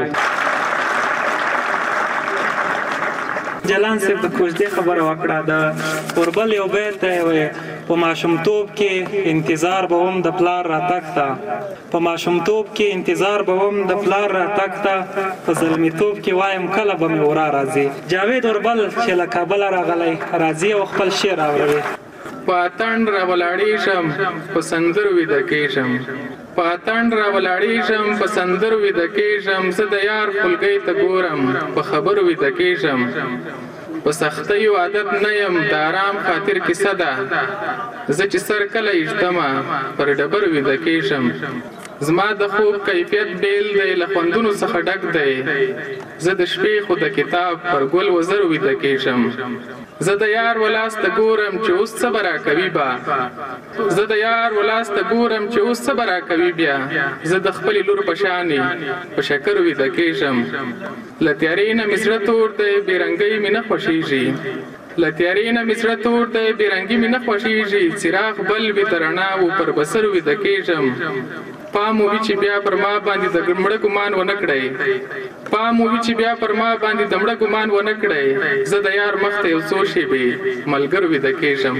S5: جلان صاحب د کوژدې خبره وکړه د اوربل یو بیت دی په ماشومتوب کې انتظار به هم د پلار راتګ ته په ماشومتوب کې انتظار به هم د پلار راتګ ته په زلمیتوب کې وایم کله به مې ورا راځي جاوید اوربل چې له کابله راغلی راځي او خپل شعر اوري
S15: په اتڼ راولاړېږم په سندرو ویده کېږم په اتڼ راولاړېږم په سندرو ویده کېږم زه د یار خولګۍ ته ګورم په خبرو ویده کېږم په سختیو عادت نه یم د آرام خاطر کیسه ده زه چې سر کله ایږدمه پر ډبرو ویده کېږم زما د خوب کیفیت بیل دی له خوندونو څخه ډک دی زه د شپې خو د کتاب پر ګل وزرو ویده کېږم زه د یار ولاس ته ګورم چې اوس څه به راکوي به زه د یار ولاس ته ګورم چې اوس څه به راکوي بیا زه د خپلې لور په شانې په شکرو ویده کېږم له تیارې نه مې زړه تور دی بې رنګۍ مې نه خوښېږي له تیارې نه مې زړه تور دی بېرنګي مې نه خوښېږي څراغ بل وي د رڼا و پر بسر ویده کېږم پام وي چې بیا پر ما باندې د مړه ګمان ونه کړی پام وي چې بیا پر ما باندې د مړه ګمان ونه کړی زه د یار مخ ته یو څو شېبې ملګرو ویده کېږم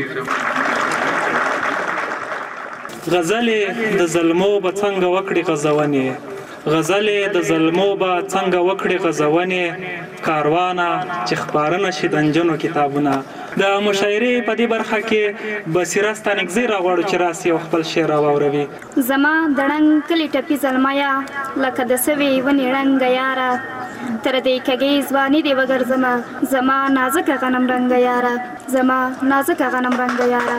S5: غزلې د ظلمو به څنګه وکړي غزونې غزلې د ظلمو به څنګه وکړي غزونې کاروانه چې خپاره نشي د نجونو کتابونه د مشاعرې په دې برخه کې بصیره ستانکزی راغواړو چې راسي او خپل شعر راواوروي
S13: زما د ړنګ کلي ټپي زلمیا لکه د سوې ونې ړنګه یاره تر دې کږې ځواني دې وګرځمه زما نازکه غنم رنګه یاره زما نازکه غنم رنګه یاره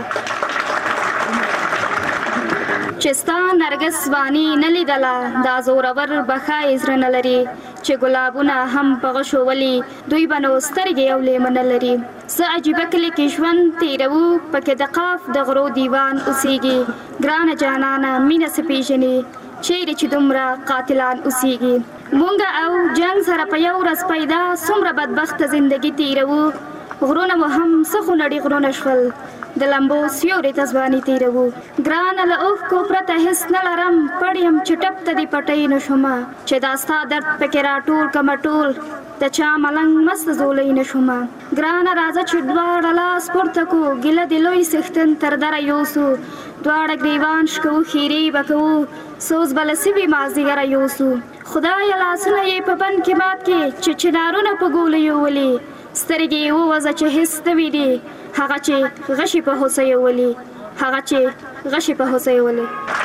S13: چې ستا نرګس واني نه لیدله دا زورور بښای زړه نه لري چې ګلابونه هم په غشو ولي دوی به نو سترګې او لیمه لري څه عجیبه کلي کې ژوند تېروو پکې د قاف د غرو دیوان اوسیږي ګرانه جانانه مینه څه پېژنې چیرې چې دومره قاتلان اوسیږي مونږ او جنګ سره په یو ورځ پیدا څومره بدبخته زندګي تېروو غرونه مو هم څه خونړي غرونه شول د لمبو سیوري ته ځواني تېروو ګرانه له اوښکو پرته هېڅ نه لرم پړ یم چې ټپ ته دې پټۍ نه شومه چې دا ستا درد پکې راټول کمه ټول د چا ملنګ مست زولی نه شومه ګرانه راځه چې دواړه لاس پورته کو ګیله د لوی څښتن تر دره یوسو دواړه ګریوان شکوو ښېرې به کوو سوز به له سوي مازدیګره یوسو خدایه لاسونه یې په بند کې مات کې چې چنارونه په ګولیو ولي سترګې یې ووځه چې هېڅ نه ویني هغه چې غشي په هوسیو ولي هغه چې غشي په هوسیو ولي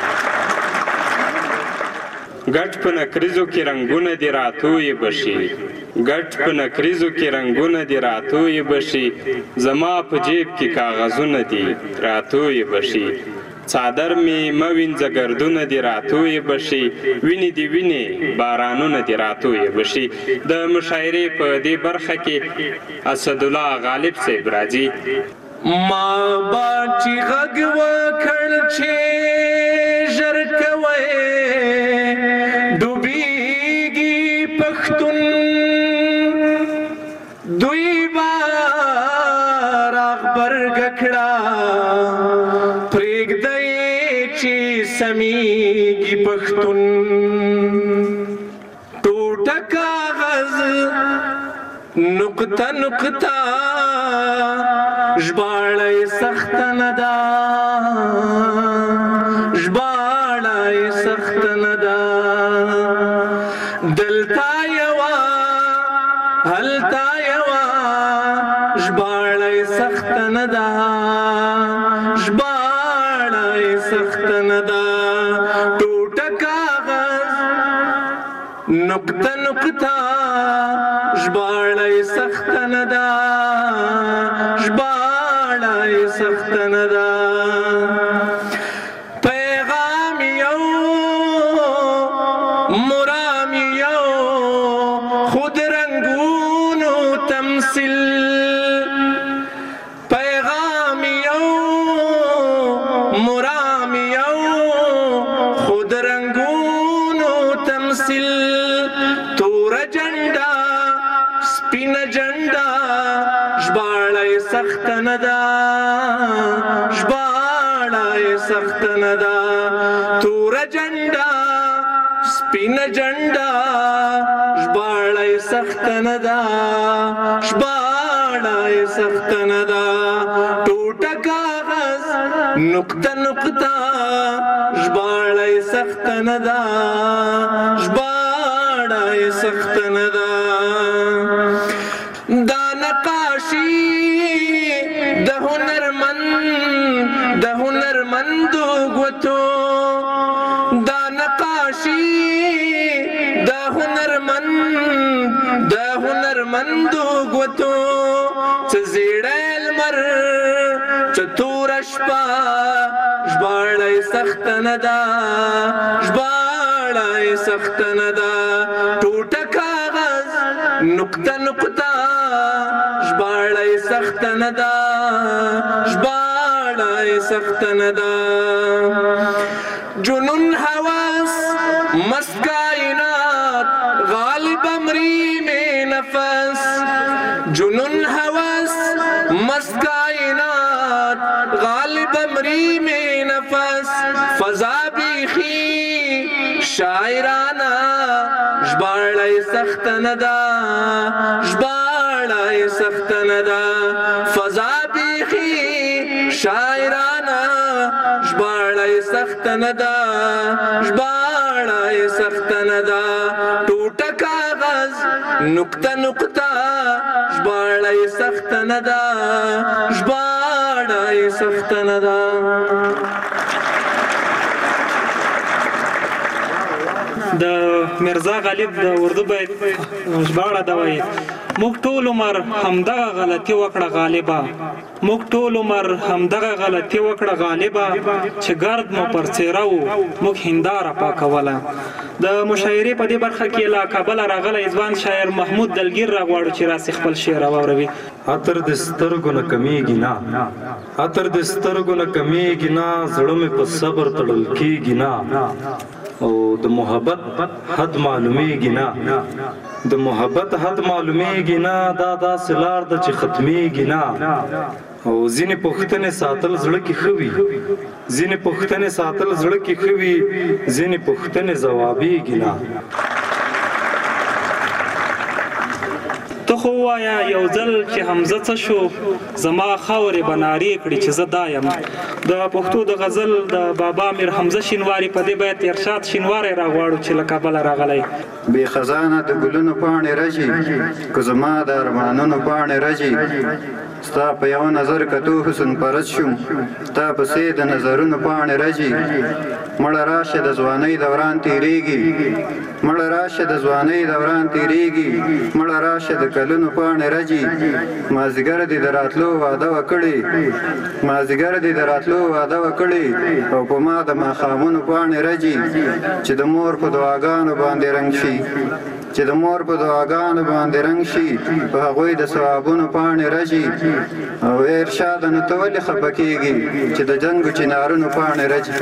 S6: ګټ په نکریزو کې رنګونه دي راتوی بشي ګټ په نکریزو کې رنګونه دي راتوی بشي زما په جیب کې کاغذونه دي راتوی بشي څادر مې موینځه ګردونه دي راتوی بشي وینې دي وینې بارانونه دي راتوی بشي د مشاعرې په دې برخه کې اسدالله غالب صاحب راځي
S7: ما با چې غږ وکړ چې ژر کوئ ډوبېږي پښتون دوی به راغبرګه کړه پرېږدئ چې سمیږي پښتون ټوټه کاغذ نقطه نقطه ژباړی سخته نه ده ژباړی سخته نه ده دلته یوه هلته یوه ژباړی سخته نه ده ژباړی سخته نه ده ټوټه کاغذ نقطه نقطه ژباړی سخته نه ده ژباړی سخته نه ده پیغام یو مرام یو خود رنگونو تمثیل پیغام یو مرام یو خود رنگونو تمثیل تور جنډا سپین جنډا ژباړی سخته نه ده ژباړی سخته نه ده تور جنډا سپین جنډا ژباړی سخته نه ده ژباړی سخته نه ده ټوټه کاغذ نقطه نقطه ژباړی سخته نه ده ژباړی سخته نه ده دا نقاشي د هنرمندو ګوتو دا نقاشي د هنرمندو ګوتو څه زیړی لمر څه توره شپه ژباړی سخته نه ده ژباړی سخته نه ده ټوټه کاغذ نقطه نقطه ژباړی سخته نه ده ژباړی سخته نه ده جنون هوس مست کائنات غالب امری میں نفس جنون هوس
S15: मस्त कायनात गालिब अमरी में नफस फजा बीखी शायराना ژباړه سخت نه ده ژباړه سخت نه ده فضا بیخي شاعرانه ژباړه سخت نه ده ژباړه سخت نه ده ټوټه کاغذ نقطه نقطه ژباړه سخت نه ده ژباړه سخت نه ده.
S5: د مرزا غالب د اردو بیت ژباړه دا وایي موږ ټول عمر همدغه غلطي وکړه غالبه موږ ټول عمر همدغه غلطي وکړه غالبه چې ګرد مو پر څیره و موږ هنداره پاکوله. د مشاعرې په دې برخه کې له کابله راغلی ځوان شاعر محمود دلګیر راغواړو چې راسي خپل شعر واوروي.
S17: عطر د سترګو نه کمیږي نه عطر د سترګو نه کمیږي نه زړه مې په صبر تړل کېږي نه او د محبت حد معلومیږي نه د محبت حد معلومیږي نه دا داسې لار ده چې ختمیږي نه او ځینې پوښتنې ساتل زړه کې ښه وي ځینې پوښتنې ساتل زړه کې ښه وي ځینې پوښتنې ځوابیږي نه.
S5: ته خو ووایه یو ځل چې حمزه څه شو زما خاورې به نارې کړي چې زه دا یم. د پښتو د غزل د بابا امیر حمزه شینواري په دې بیت ارشاد شینواری راغواړو چې له کابله راغلی.
S16: بې خزانه د ګلونو پاڼې رژي که زما د ارمانونو پاڼې رژي ستا په یو نظر کتو حسن پرست شوم ستا پسې د نظرونو پاڼې رژي مړه راشه د ځوانۍ دوران تېرېږي مړه راشه د ځوانۍ دوران تېرېږي مړه راشه د کلونو پاڼې رژي مازدیګر دې د راتلو واده وکړې مازدیګر دې د راتلو واده وکړې او په ما د ماښامونو پاڼې رژي چې د مور په دعاګانو باندې رنګ شي چې د مور په دعاګانو باندې رنګ شي په هغوی د ثوابونو پاڼې رژي او ارشاده نو ته ولې خفه کېږي چې د جنګو چنارونو پاڼې رژي.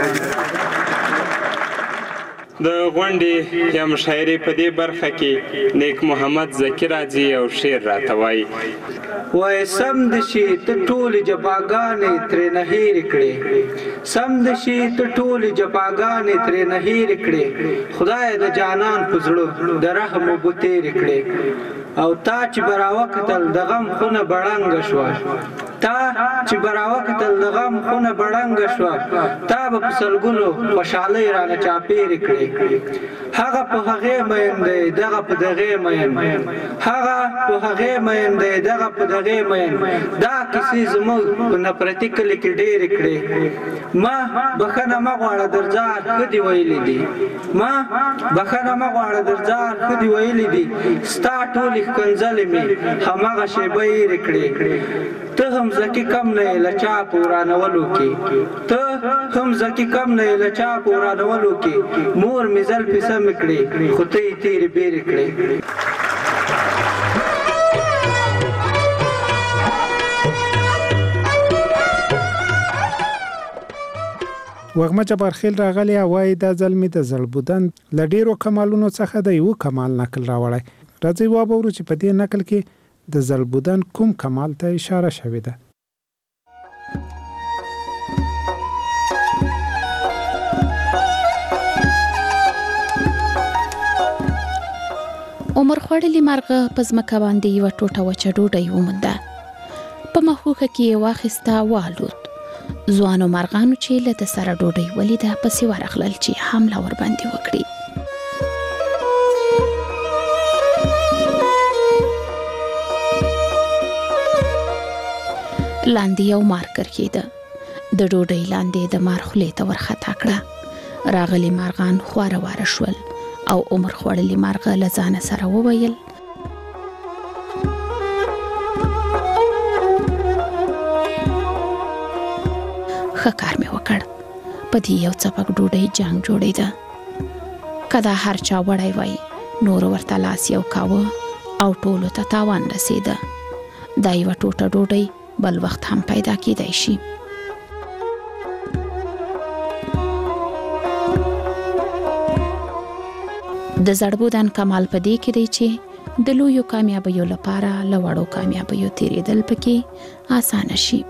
S6: د غونډې یا مشاعرې په دې برخه کې نیک محمد زکي راځي او شعر راته وایي.
S18: وای سم د شي ته ټولې جفاګانې ترې نه هېرې کړې سم د شي ته ټولې جفاګانې ترې نه هېرې کړې خدای د جانان په زړه د رحم اوبه تېرې کړې او تا چې به راوکتل د غم خونه بړنګه شوه تا چې به راوکتل د غم خونه بړنګه شوه تا به په سلګونو خوشحالۍ رانه چاپېرې کړې هغه په هغې مین دی دغه په دغې مین هغه په هغې مین دی دغه په دغې مین دا کیسې زموږ په نفرتي کلي کې ډېرې کړې ما بښنه مه غواړه درځار ښه دې ویلي دي ما بښنه مه غواړه درځار ښه دې ویلي دي ستا ټولې ښکنځلې مې هماغه شېبه هېرې کړې ته هم زکي کم نه یې له چا په ورانولو کې ته هم زکي کم نه یې له چا په ورانولو کې مور مې زل پې سمې کړې خو ته یې تېرې بېرې کړې.
S12: وغمه جبارخیل راغلی وایي دا ځل مې د زړبودن له ډېرو کمالونو څخه د یو کمال نقل راوړی. راځئ واورو چې په دې نقل کې د زړبودن کوم کمال ته اشاره شوې ده.
S19: عمر خوړلې مرغه په ځمکه باندې یوه ټوټه وچه ډوډۍ ومونده. په مخوکه کې یې واخیسته والوت. ځوانو مرغانو چې له ده سره ډوډۍ ولیده پسې ورغلل چې حمله ورباندې وکړي. لاندې یو مار کرکېده. د ډوډۍ لاندې د مار خولې ته ورخطا کړه. راغلي مارغان خواره واره شول او عمر خوړلې مرغه له ځانه سره وویل ښه کار مې وکړ. په دې یو څپک ډوډۍ جنګ جوړېده. که دا هر چا وړی وای نور ورته لاس یو کاوه او ټولو ته تاوان رسېده. دا یوه ټوټه ډوډۍ بل وخت هم پیدا کېدای شي. د زړبودن کمال په دې کې دی چې د لویو کامیابیو لپاره له وړو کامیابیو تیریدل پکې اسانه شي.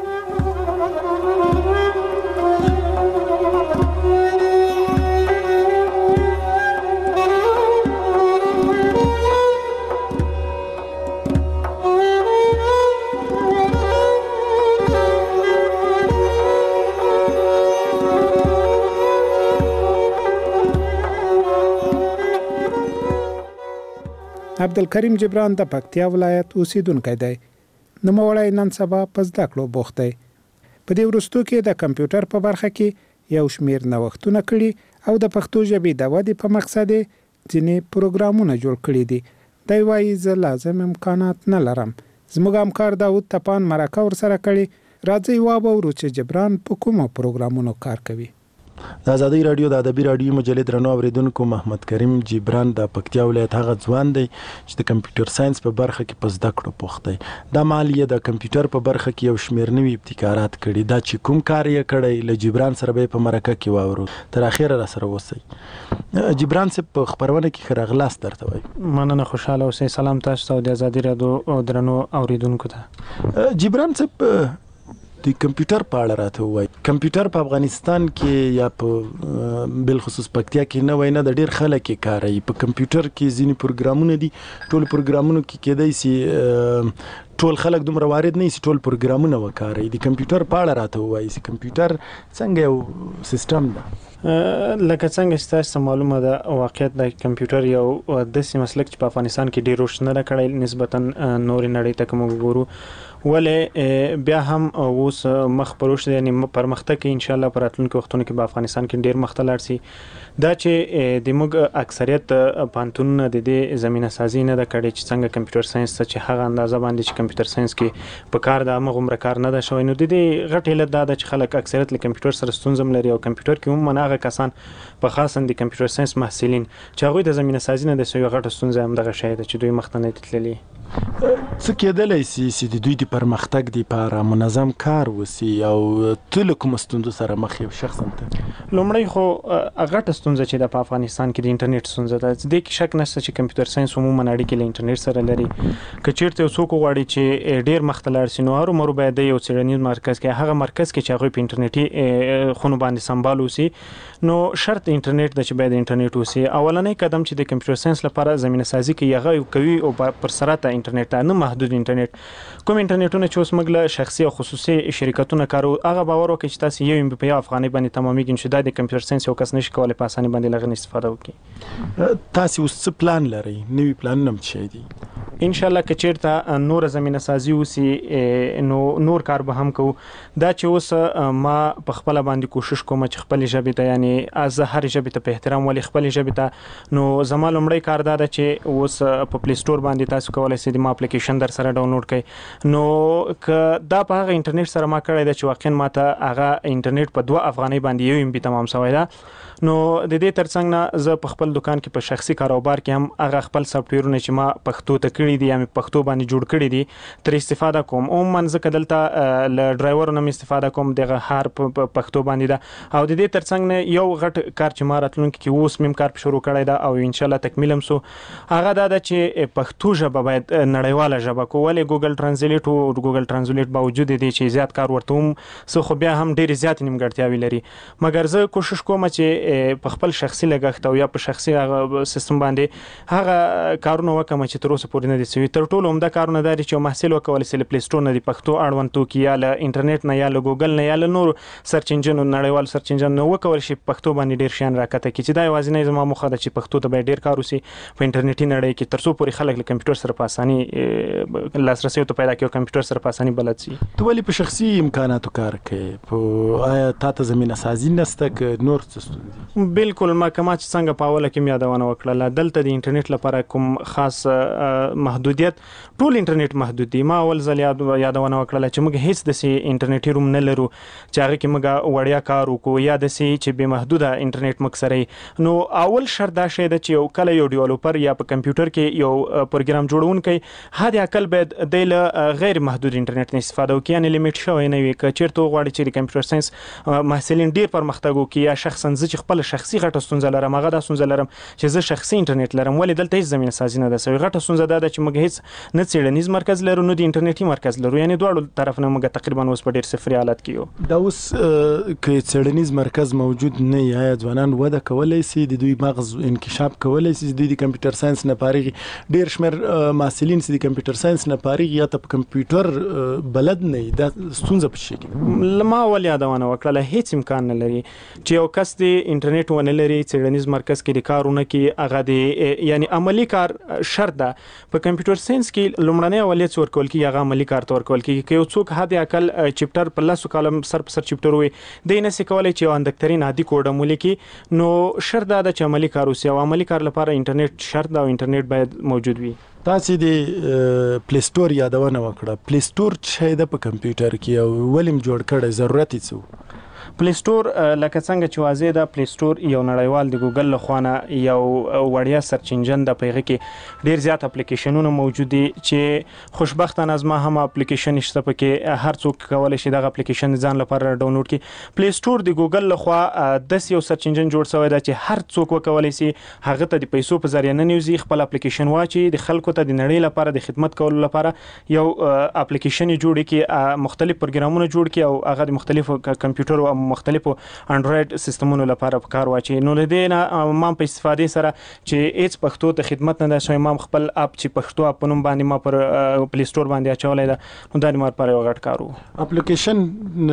S12: عبدالکریم جبران د پکتیا ولایت اوسیدونکی دی. نوموړی نن سبا په زده کړو بوخت دی. په دې وروستو کې د کمپیوټر په برخه کې یو شمیر نوښتونه کړي او د پښتو ژبې د ودې په مقصد ځینې پروګرامونه جوړ کړي دي. دی وایي زه لازم امکانات نه لرم. زموږ همکار داود تپان مرکه ورسره کړي. راځئ واورو چې جبران په کومو پروګرامونو کار کوي.
S2: د ازادي رادیو د ادبي رادیو مجلې درنو اوریدونکو، محمد کریم جبران د پکتیا ولایت هغه ځوان دی چې د کمپیوټر ساينس په برخه کې په زده کړو بوخت دی. دا مالیه د کمپیوټر په برخه کې یو شمیر نوي ابتکارات کړي. دا چې کوم کار یې کړی له جبران سره به په مرکه کې واورو. تر اخره را سره اوسئ. جبران صاحب په خبرونه کې خراغلاس درته وایي.
S10: مننه، خوشاله اوسئ. سلام تاسو ته د ازادي رادیو درنو اوریدونکو ته.
S2: جبران صاحب د کمپیوټر په اړه راته وایي. کمپیوټر په افغانستان کې یا په بل خصوص پکتیا کې نه وای نه د ډیر خلک کاروي. په کمپیوټر کې ځینې پروګرامونه دي، ټول پروګرامونو کې کېدای شي ټول خلک دومره وارد نه شي ټول پروګرامونه وکاروي. د کمپیوټر په اړه راته وایي چې کمپیوټر څنګه یو سیستم ده.
S10: لکه څنګه چې تاسو معلومه ده، واقعیت د کمپیوټر یو داسې مسلک چې په افغانستان کې ډیر روښانه نه کړی نسبتا نور نړۍ ته کوم وګورو، ولې بیا هم اوس مخ پروش دی. یعنی پرمختګ ان شاء الله پر راتلونکو وختونو کې په افغانستان کې ډیر مختلف شي. دا چې د موږ اکثریت پانتونونه د دې زمينه سازي نه د کړي چې څنګه کمپیوټر ساينس چې هغه اندازه باندې چې کمپیوټر ساينس کې په کار د مغمر کار نه ده شوی. نو د دې غټ علت دا چې خلک اکثریت له کمپیوټر سره ستونزه لري او کمپیوټر کې هم هغه کسان په خاصه د کمپیوټر ساينس محصلین چې هغه د زمينه سازي نه د سوي غټه ستونزه هم دغه شاید چې دوی مختنه تللی.
S2: څه کېدلی سي د دوی د پرمختګ لپاره منظم کار وسی او تل کوم ستونزو سره مخ یو شخصا ته؟
S10: لومړی خو غټه ستونزه چې د افغانستان کې د انټرنیټ ستونزه ده. د کې شک نشته چې کمپیوټر ساينس عموما اړیکې له انټرنیټ سره لري. که چیرته څوک غواړي چې ډیر مختلف سي نو هر مر باید یو څېړنیز مرکز کې هغه مرکز کې چې هغه په انټرنیټي خونو باندې سمبال وسی. نو شرط انټرنیټ د چې باید انټرنیټ وسی. اولنې قدم چې د کمپیوټر ساينس لپاره زمينه سازي کې هغه کوي او پر سرعت انټرنیټ نه محدود انټرنیټ. کوم انټرنیټونه چې اوس موږ له شخصي او خصوصي شرکتونو کارو هغه باور وکړي چې تاسو یو MB په افغاني باندې تمامېږي چې د کمپیوټر ساينس یو کس نشي کولای په اساني باندې لغه استفاده وکړي.
S2: تاسو اوس څه پلان لرئ؟ نوی پلان نم چي دي؟
S10: ان شاء الله که چیرته نور زمينه سازي وسی نو نور کار به هم کو. دا چې اوس ما په خپل باندې کوشش کوم چې خپل ژبه ته یعنی از هر ژبه ته په احترام ولې خپل ژبه ته. نو زما لومړی کار دا ده چې اوس په پلی سٹور باندې تاسو کولای شئ د ما اپلیکیشن در سره ډاونلوډ کړئ. نو که دا په هغه انټرنیټ سره ما کړی دا چې واقعا ماته هغه انټرنیټ په 2 افغاني باندې یو MB تمام شوی دا. نو د دې ترڅنګ نه زه په خپل دکان کې په شخصي کاروبار کې هم هغه خپل سافټویرونه چې ما پښتو ته کړی دي یا پښتو باندې جوړ کړی دي تر استفاده کوم. عموما زه کدلته ل ډرایورونو استفاده کوم دغه هر پښتو باندې دا. او د دې ترڅنګ نه یو غټ کار چې ما راتلونکي کې اوس مم کار شروع کړی دا او ان شاء الله تکمیل هم سو هغه دا چې پښتو ژبه باید نړیواله ژبه کو. ولې ګوګل ترانزلیټ او ګوګل ترانزلیټ باوجود دي چې زیات کار ورته هم سو خو بیا هم ډیر زیات نیمګړتیاوي لري. مګر زه کوشش کوم چې په خپل شخصي لګښت او یا په شخصي سیستم باندې هغه کارونه وکم چې تر اوسه پورې نه دي سوي. تر ټولو عمده کارونه دا دي چې محصل وکول سي پلی سٹور نه دی پښتو اړوند توکي یا له انټرنیټ نه یا له ګوګل نه یا له نور سرچ انجن نړیوال سرچ انجن نو وکول شي پښتو باندې ډیر شان راکته کی چې دا یوازې نه زما مخه ده چې پښتو ته به ډیر کار وسی په انټرنیټي نړۍ کې تر څو پورې خلک له کمپیوټر سره په اساني لاسرسي ته پیدا کړي کمپیوټر سره په اساني بلد شي.
S2: ته ولې په شخصي امکاناتو کار کوي؟ آیا تاسو زمينه سازي نسته ک نور څه؟
S10: بالکل ما کما چې څنګه په اوله کې یادونه وکړه دلته د انټرنیټ لپاره کوم خاص محدودیت ټول انټرنیټ محدود دي. ما اول ځل یادونه وکړه چې موږ هیڅ د سي انټرنیټي روم نه لرو چې هغه کې موږ وړیا کار وکړو یا د سي چې به محدوده انټرنیټ مکسري. نو اول شرط دا شی د چې یو کله یو ډیولپر یا په کمپیوټر کې یو پروګرام جوړونکي کوي حد اقل باید د غیر محدود انټرنیټ نه استفاده وکړي، یعنی لیمیټ شوی نه وي. که چیرته غواړي چې د کمپیوټر ساينس محصلین ډیر پرمختګ وکړي یا شخصا زه چې خپل شخصي غټه ستونزه لرم، هغه د ستونزه لرم چې زه شخصي انټرنیټ لرم، ولې دلته هیڅ زمینه سازي نه ده سوی. غټه ستونزه ده چې موږ هیڅ نه څېړنیز مرکز لرو نه د انټرنیټي مرکز لرو، یعنی دواړو طرف نه موږ تقریبا اوس په ډیر صفري حالت کې یو.
S2: دا اوس که څېړنیز مرکز موجود نه یا ځوانان وده کولای شي، د دوی مغز انکشاف کولای شي، د کمپیوټر ساينس نه فارغ ډیر شمیر محصلین چې د کمپیوټر ساينس نه فارغ یا ته کمپیوټر بلد نه دا ستونزه پېښیږي.
S10: لما ول یادونه وکړه هیڅ امکان نه لري چې یو کس د انټرنیټ ونه لري څېړنیز مرکز کې د کارونه کې هغه د یعنی عملی کار شرط ده. په کمپیوټر ساينس کې لومړنی اولیا څور کول کې هغه عملی کار تور کول کې یو څوک حد اقل چپټر په لاسو کالم سر په سر چپټر وي د نه سې کولای چې اندکترین عادي کوډ عملی کې نو شرط ده چې عملی کار وسي، او عملی کار لپاره انټرنیټ شرط ده او انټرنیټ باید موجود وي.
S2: تاسو د پلی سٹور یادونه وکړه، پلی سٹور چې د په کمپیوټر کې او ولیم جوړ کړي ضرورت څه؟
S10: پلی سٹور لکه څنګه چې واضح ده، پلی سٹور یو نړیوال د ګوګل لخوا نه یو وړیا سرچ انجن د پیغه کې ډیر زیات اپلیکیشنونه موجود دي چې خوشبختانه از ما هم اپلیکیشن شته پکې هر څوک کولای شي دغه اپلیکیشن ځان لپاره ډاونلوډ کړي. پلی سٹور د ګوګل لخوا د یو سرچ انجن جوړ شوی دی چې هر څوک وکولای شي هغه ته د پیسو په ذریعہ نه نیوزي خپل اپلیکیشن واچي د خلکو ته د نړۍ لپاره د خدمت کولو لپاره یو اپلیکیشن جوړ کړي، مختلف پروګرامونه جوړ کړي او هغه د مختلفو کمپیوټر او مختلفو انډراید سیستمونو لپاره په کار واچي. نو لدې نه ما په استفاده سره چې ایچ پښتو ته خدمت نه ده شوی، ما خپل اپ چې پښتو اپ نوم باندې ما پر پلی سٹور باندې اچولای ده، نو دا مار پر یو غټ کارو.
S2: اپلیکیشن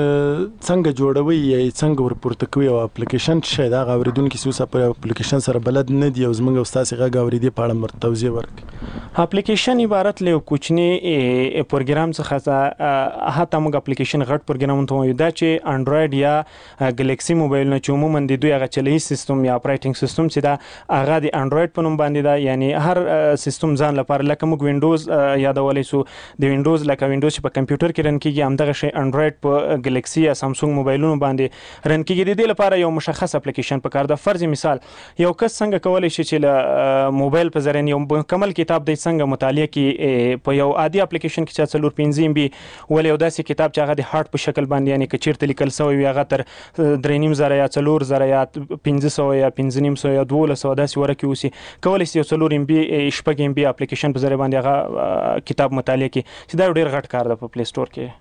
S2: څنګه جوړوي یا څنګه ورپورته کوي؟ او اپلیکیشن څه دا غوړیدونکو چې اوس په اپلیکیشن سره بلد نه دی او زموږ استاد غږ اوریدي په اړه مرته توضیح ورکړي.
S10: اپلیکیشن عبارت له کوچنی پروګرام څخه هاته موږ اپلیکیشن غټ پروګرام ته وایو دا چې انډراید یا ګلیکسي موبایل نه چې عموما د دوی هغه چلایي سیستم یا اپریټینګ سیستم چې دا هغه د انډراید په نوم باندې دا، یعنی هر سیستم ځان لپاره لکه موږ وینډوز یادولای سو د وینډوز لکه وینډوز چې په کمپیوټر کې رن کیږي همدغه شی انډراید په ګلیکسي یا سامسونګ موبایلونو باندې رن کیږي. د دې لپاره یو مشخص اپلیکیشن پکار ده. فرض مثال یو کس څنګه کولای شي چې له موبایل په ذریعہ یو مکمل کتاب د څنګه مطالعه کې په یو عادي اپلیکیشن کې چې 4 MB ولې یو داسې کتاب چې هغه د هارد په شکل باندې یعنی کچیرته لیکل شوی وي هغه تر 3.5 یا 4 یا 500 یا 5.5 یا 1200 داسې ورکه وسی کولای شي 4 MB شپږ MB اپلیکیشن په ذریعہ باندې هغه کتاب مطالعه کې چې دا ډیر غټ کار ده په پلی سٹور کې.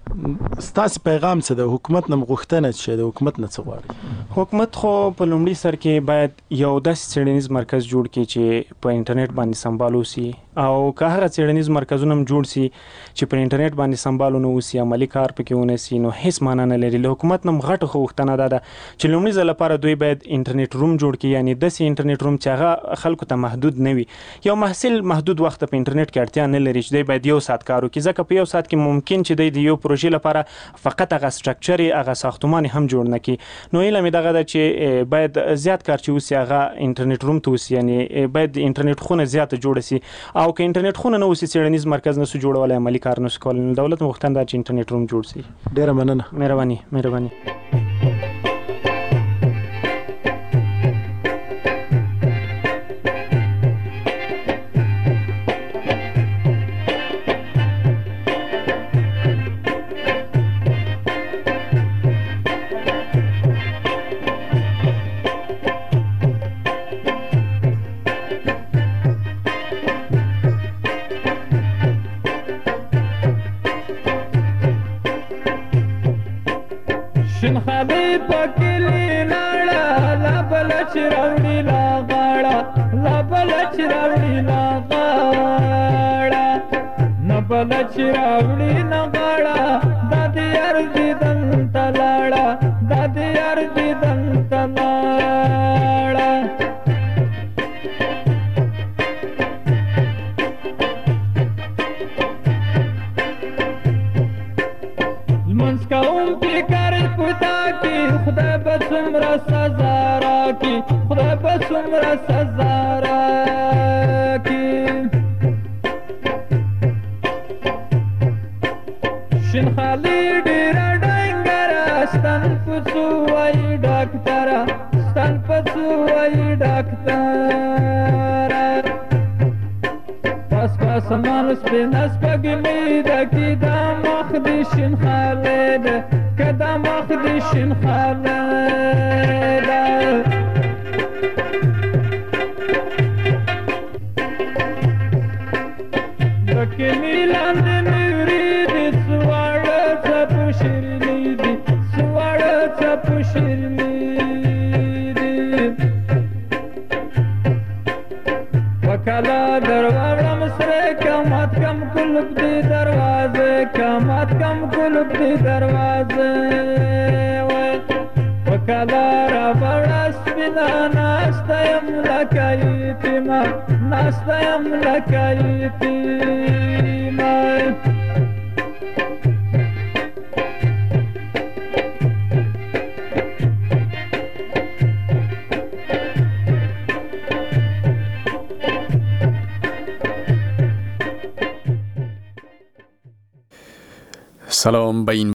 S2: ستاسو پیغام څه د حکومت نه غوښتنه چې د حکومت نه څه غواړي؟
S10: حکومت خو په لومړي سر کې باید یو داسې څېړنیز مرکز جوړ کړي چې په انټرنیټ باندې سمبالو سي، او که هغه څېړنیز مرکزونه هم جوړ سي چې په انټرنیټ باندې سمبالو نه وسی عملی کار پکې ونه سي نو هیڅ معنا نه لري. له حکومت نه غټه غوښتنه ده چې لومړي ځل لپاره دوی باید انټرنیټ روم جوړ کړي، یعنی داسې انټرنیټ روم چې هغه خلکو ته محدود نه وي. یو محصل محدود وخت په انټرنیټ کې اړتیا نه لري چې دوی باید یو ساعت کار وکړي، ځکه په یو ساعت کې ممکن چې د یو پروژې لپاره فقط هغه سټرکچر هغه ساختمان هم جوړ نه کی. نو علم دغه د چې باید زیات کار چې وسی هغه انټرنیټ روم ته وسی، یعنی باید انټرنیټ خونه زیات جوړ سي، او که انټرنیټ خونه نه وسی څېړنیز مرکز نه سو جوړول عملی کار نه کول، دولت مختن دا چې انټرنیټ روم جوړ سي.
S2: ډیره مننه.
S10: مهرباني.
S14: اسمان سپین سپګمې د کې د مخ د شین خالد کدا مخ د شین خالد دکې میلان د میورید سواړه څپو شیرنی دي سواړه څپو شیرنی وکلا دروازم سره کمات کم کلب دی دروازه کمات کم کلب دی دروازه وکلا را برس بنا ناستیم لکایتیما ناستیم لکایتیما
S20: سلام به این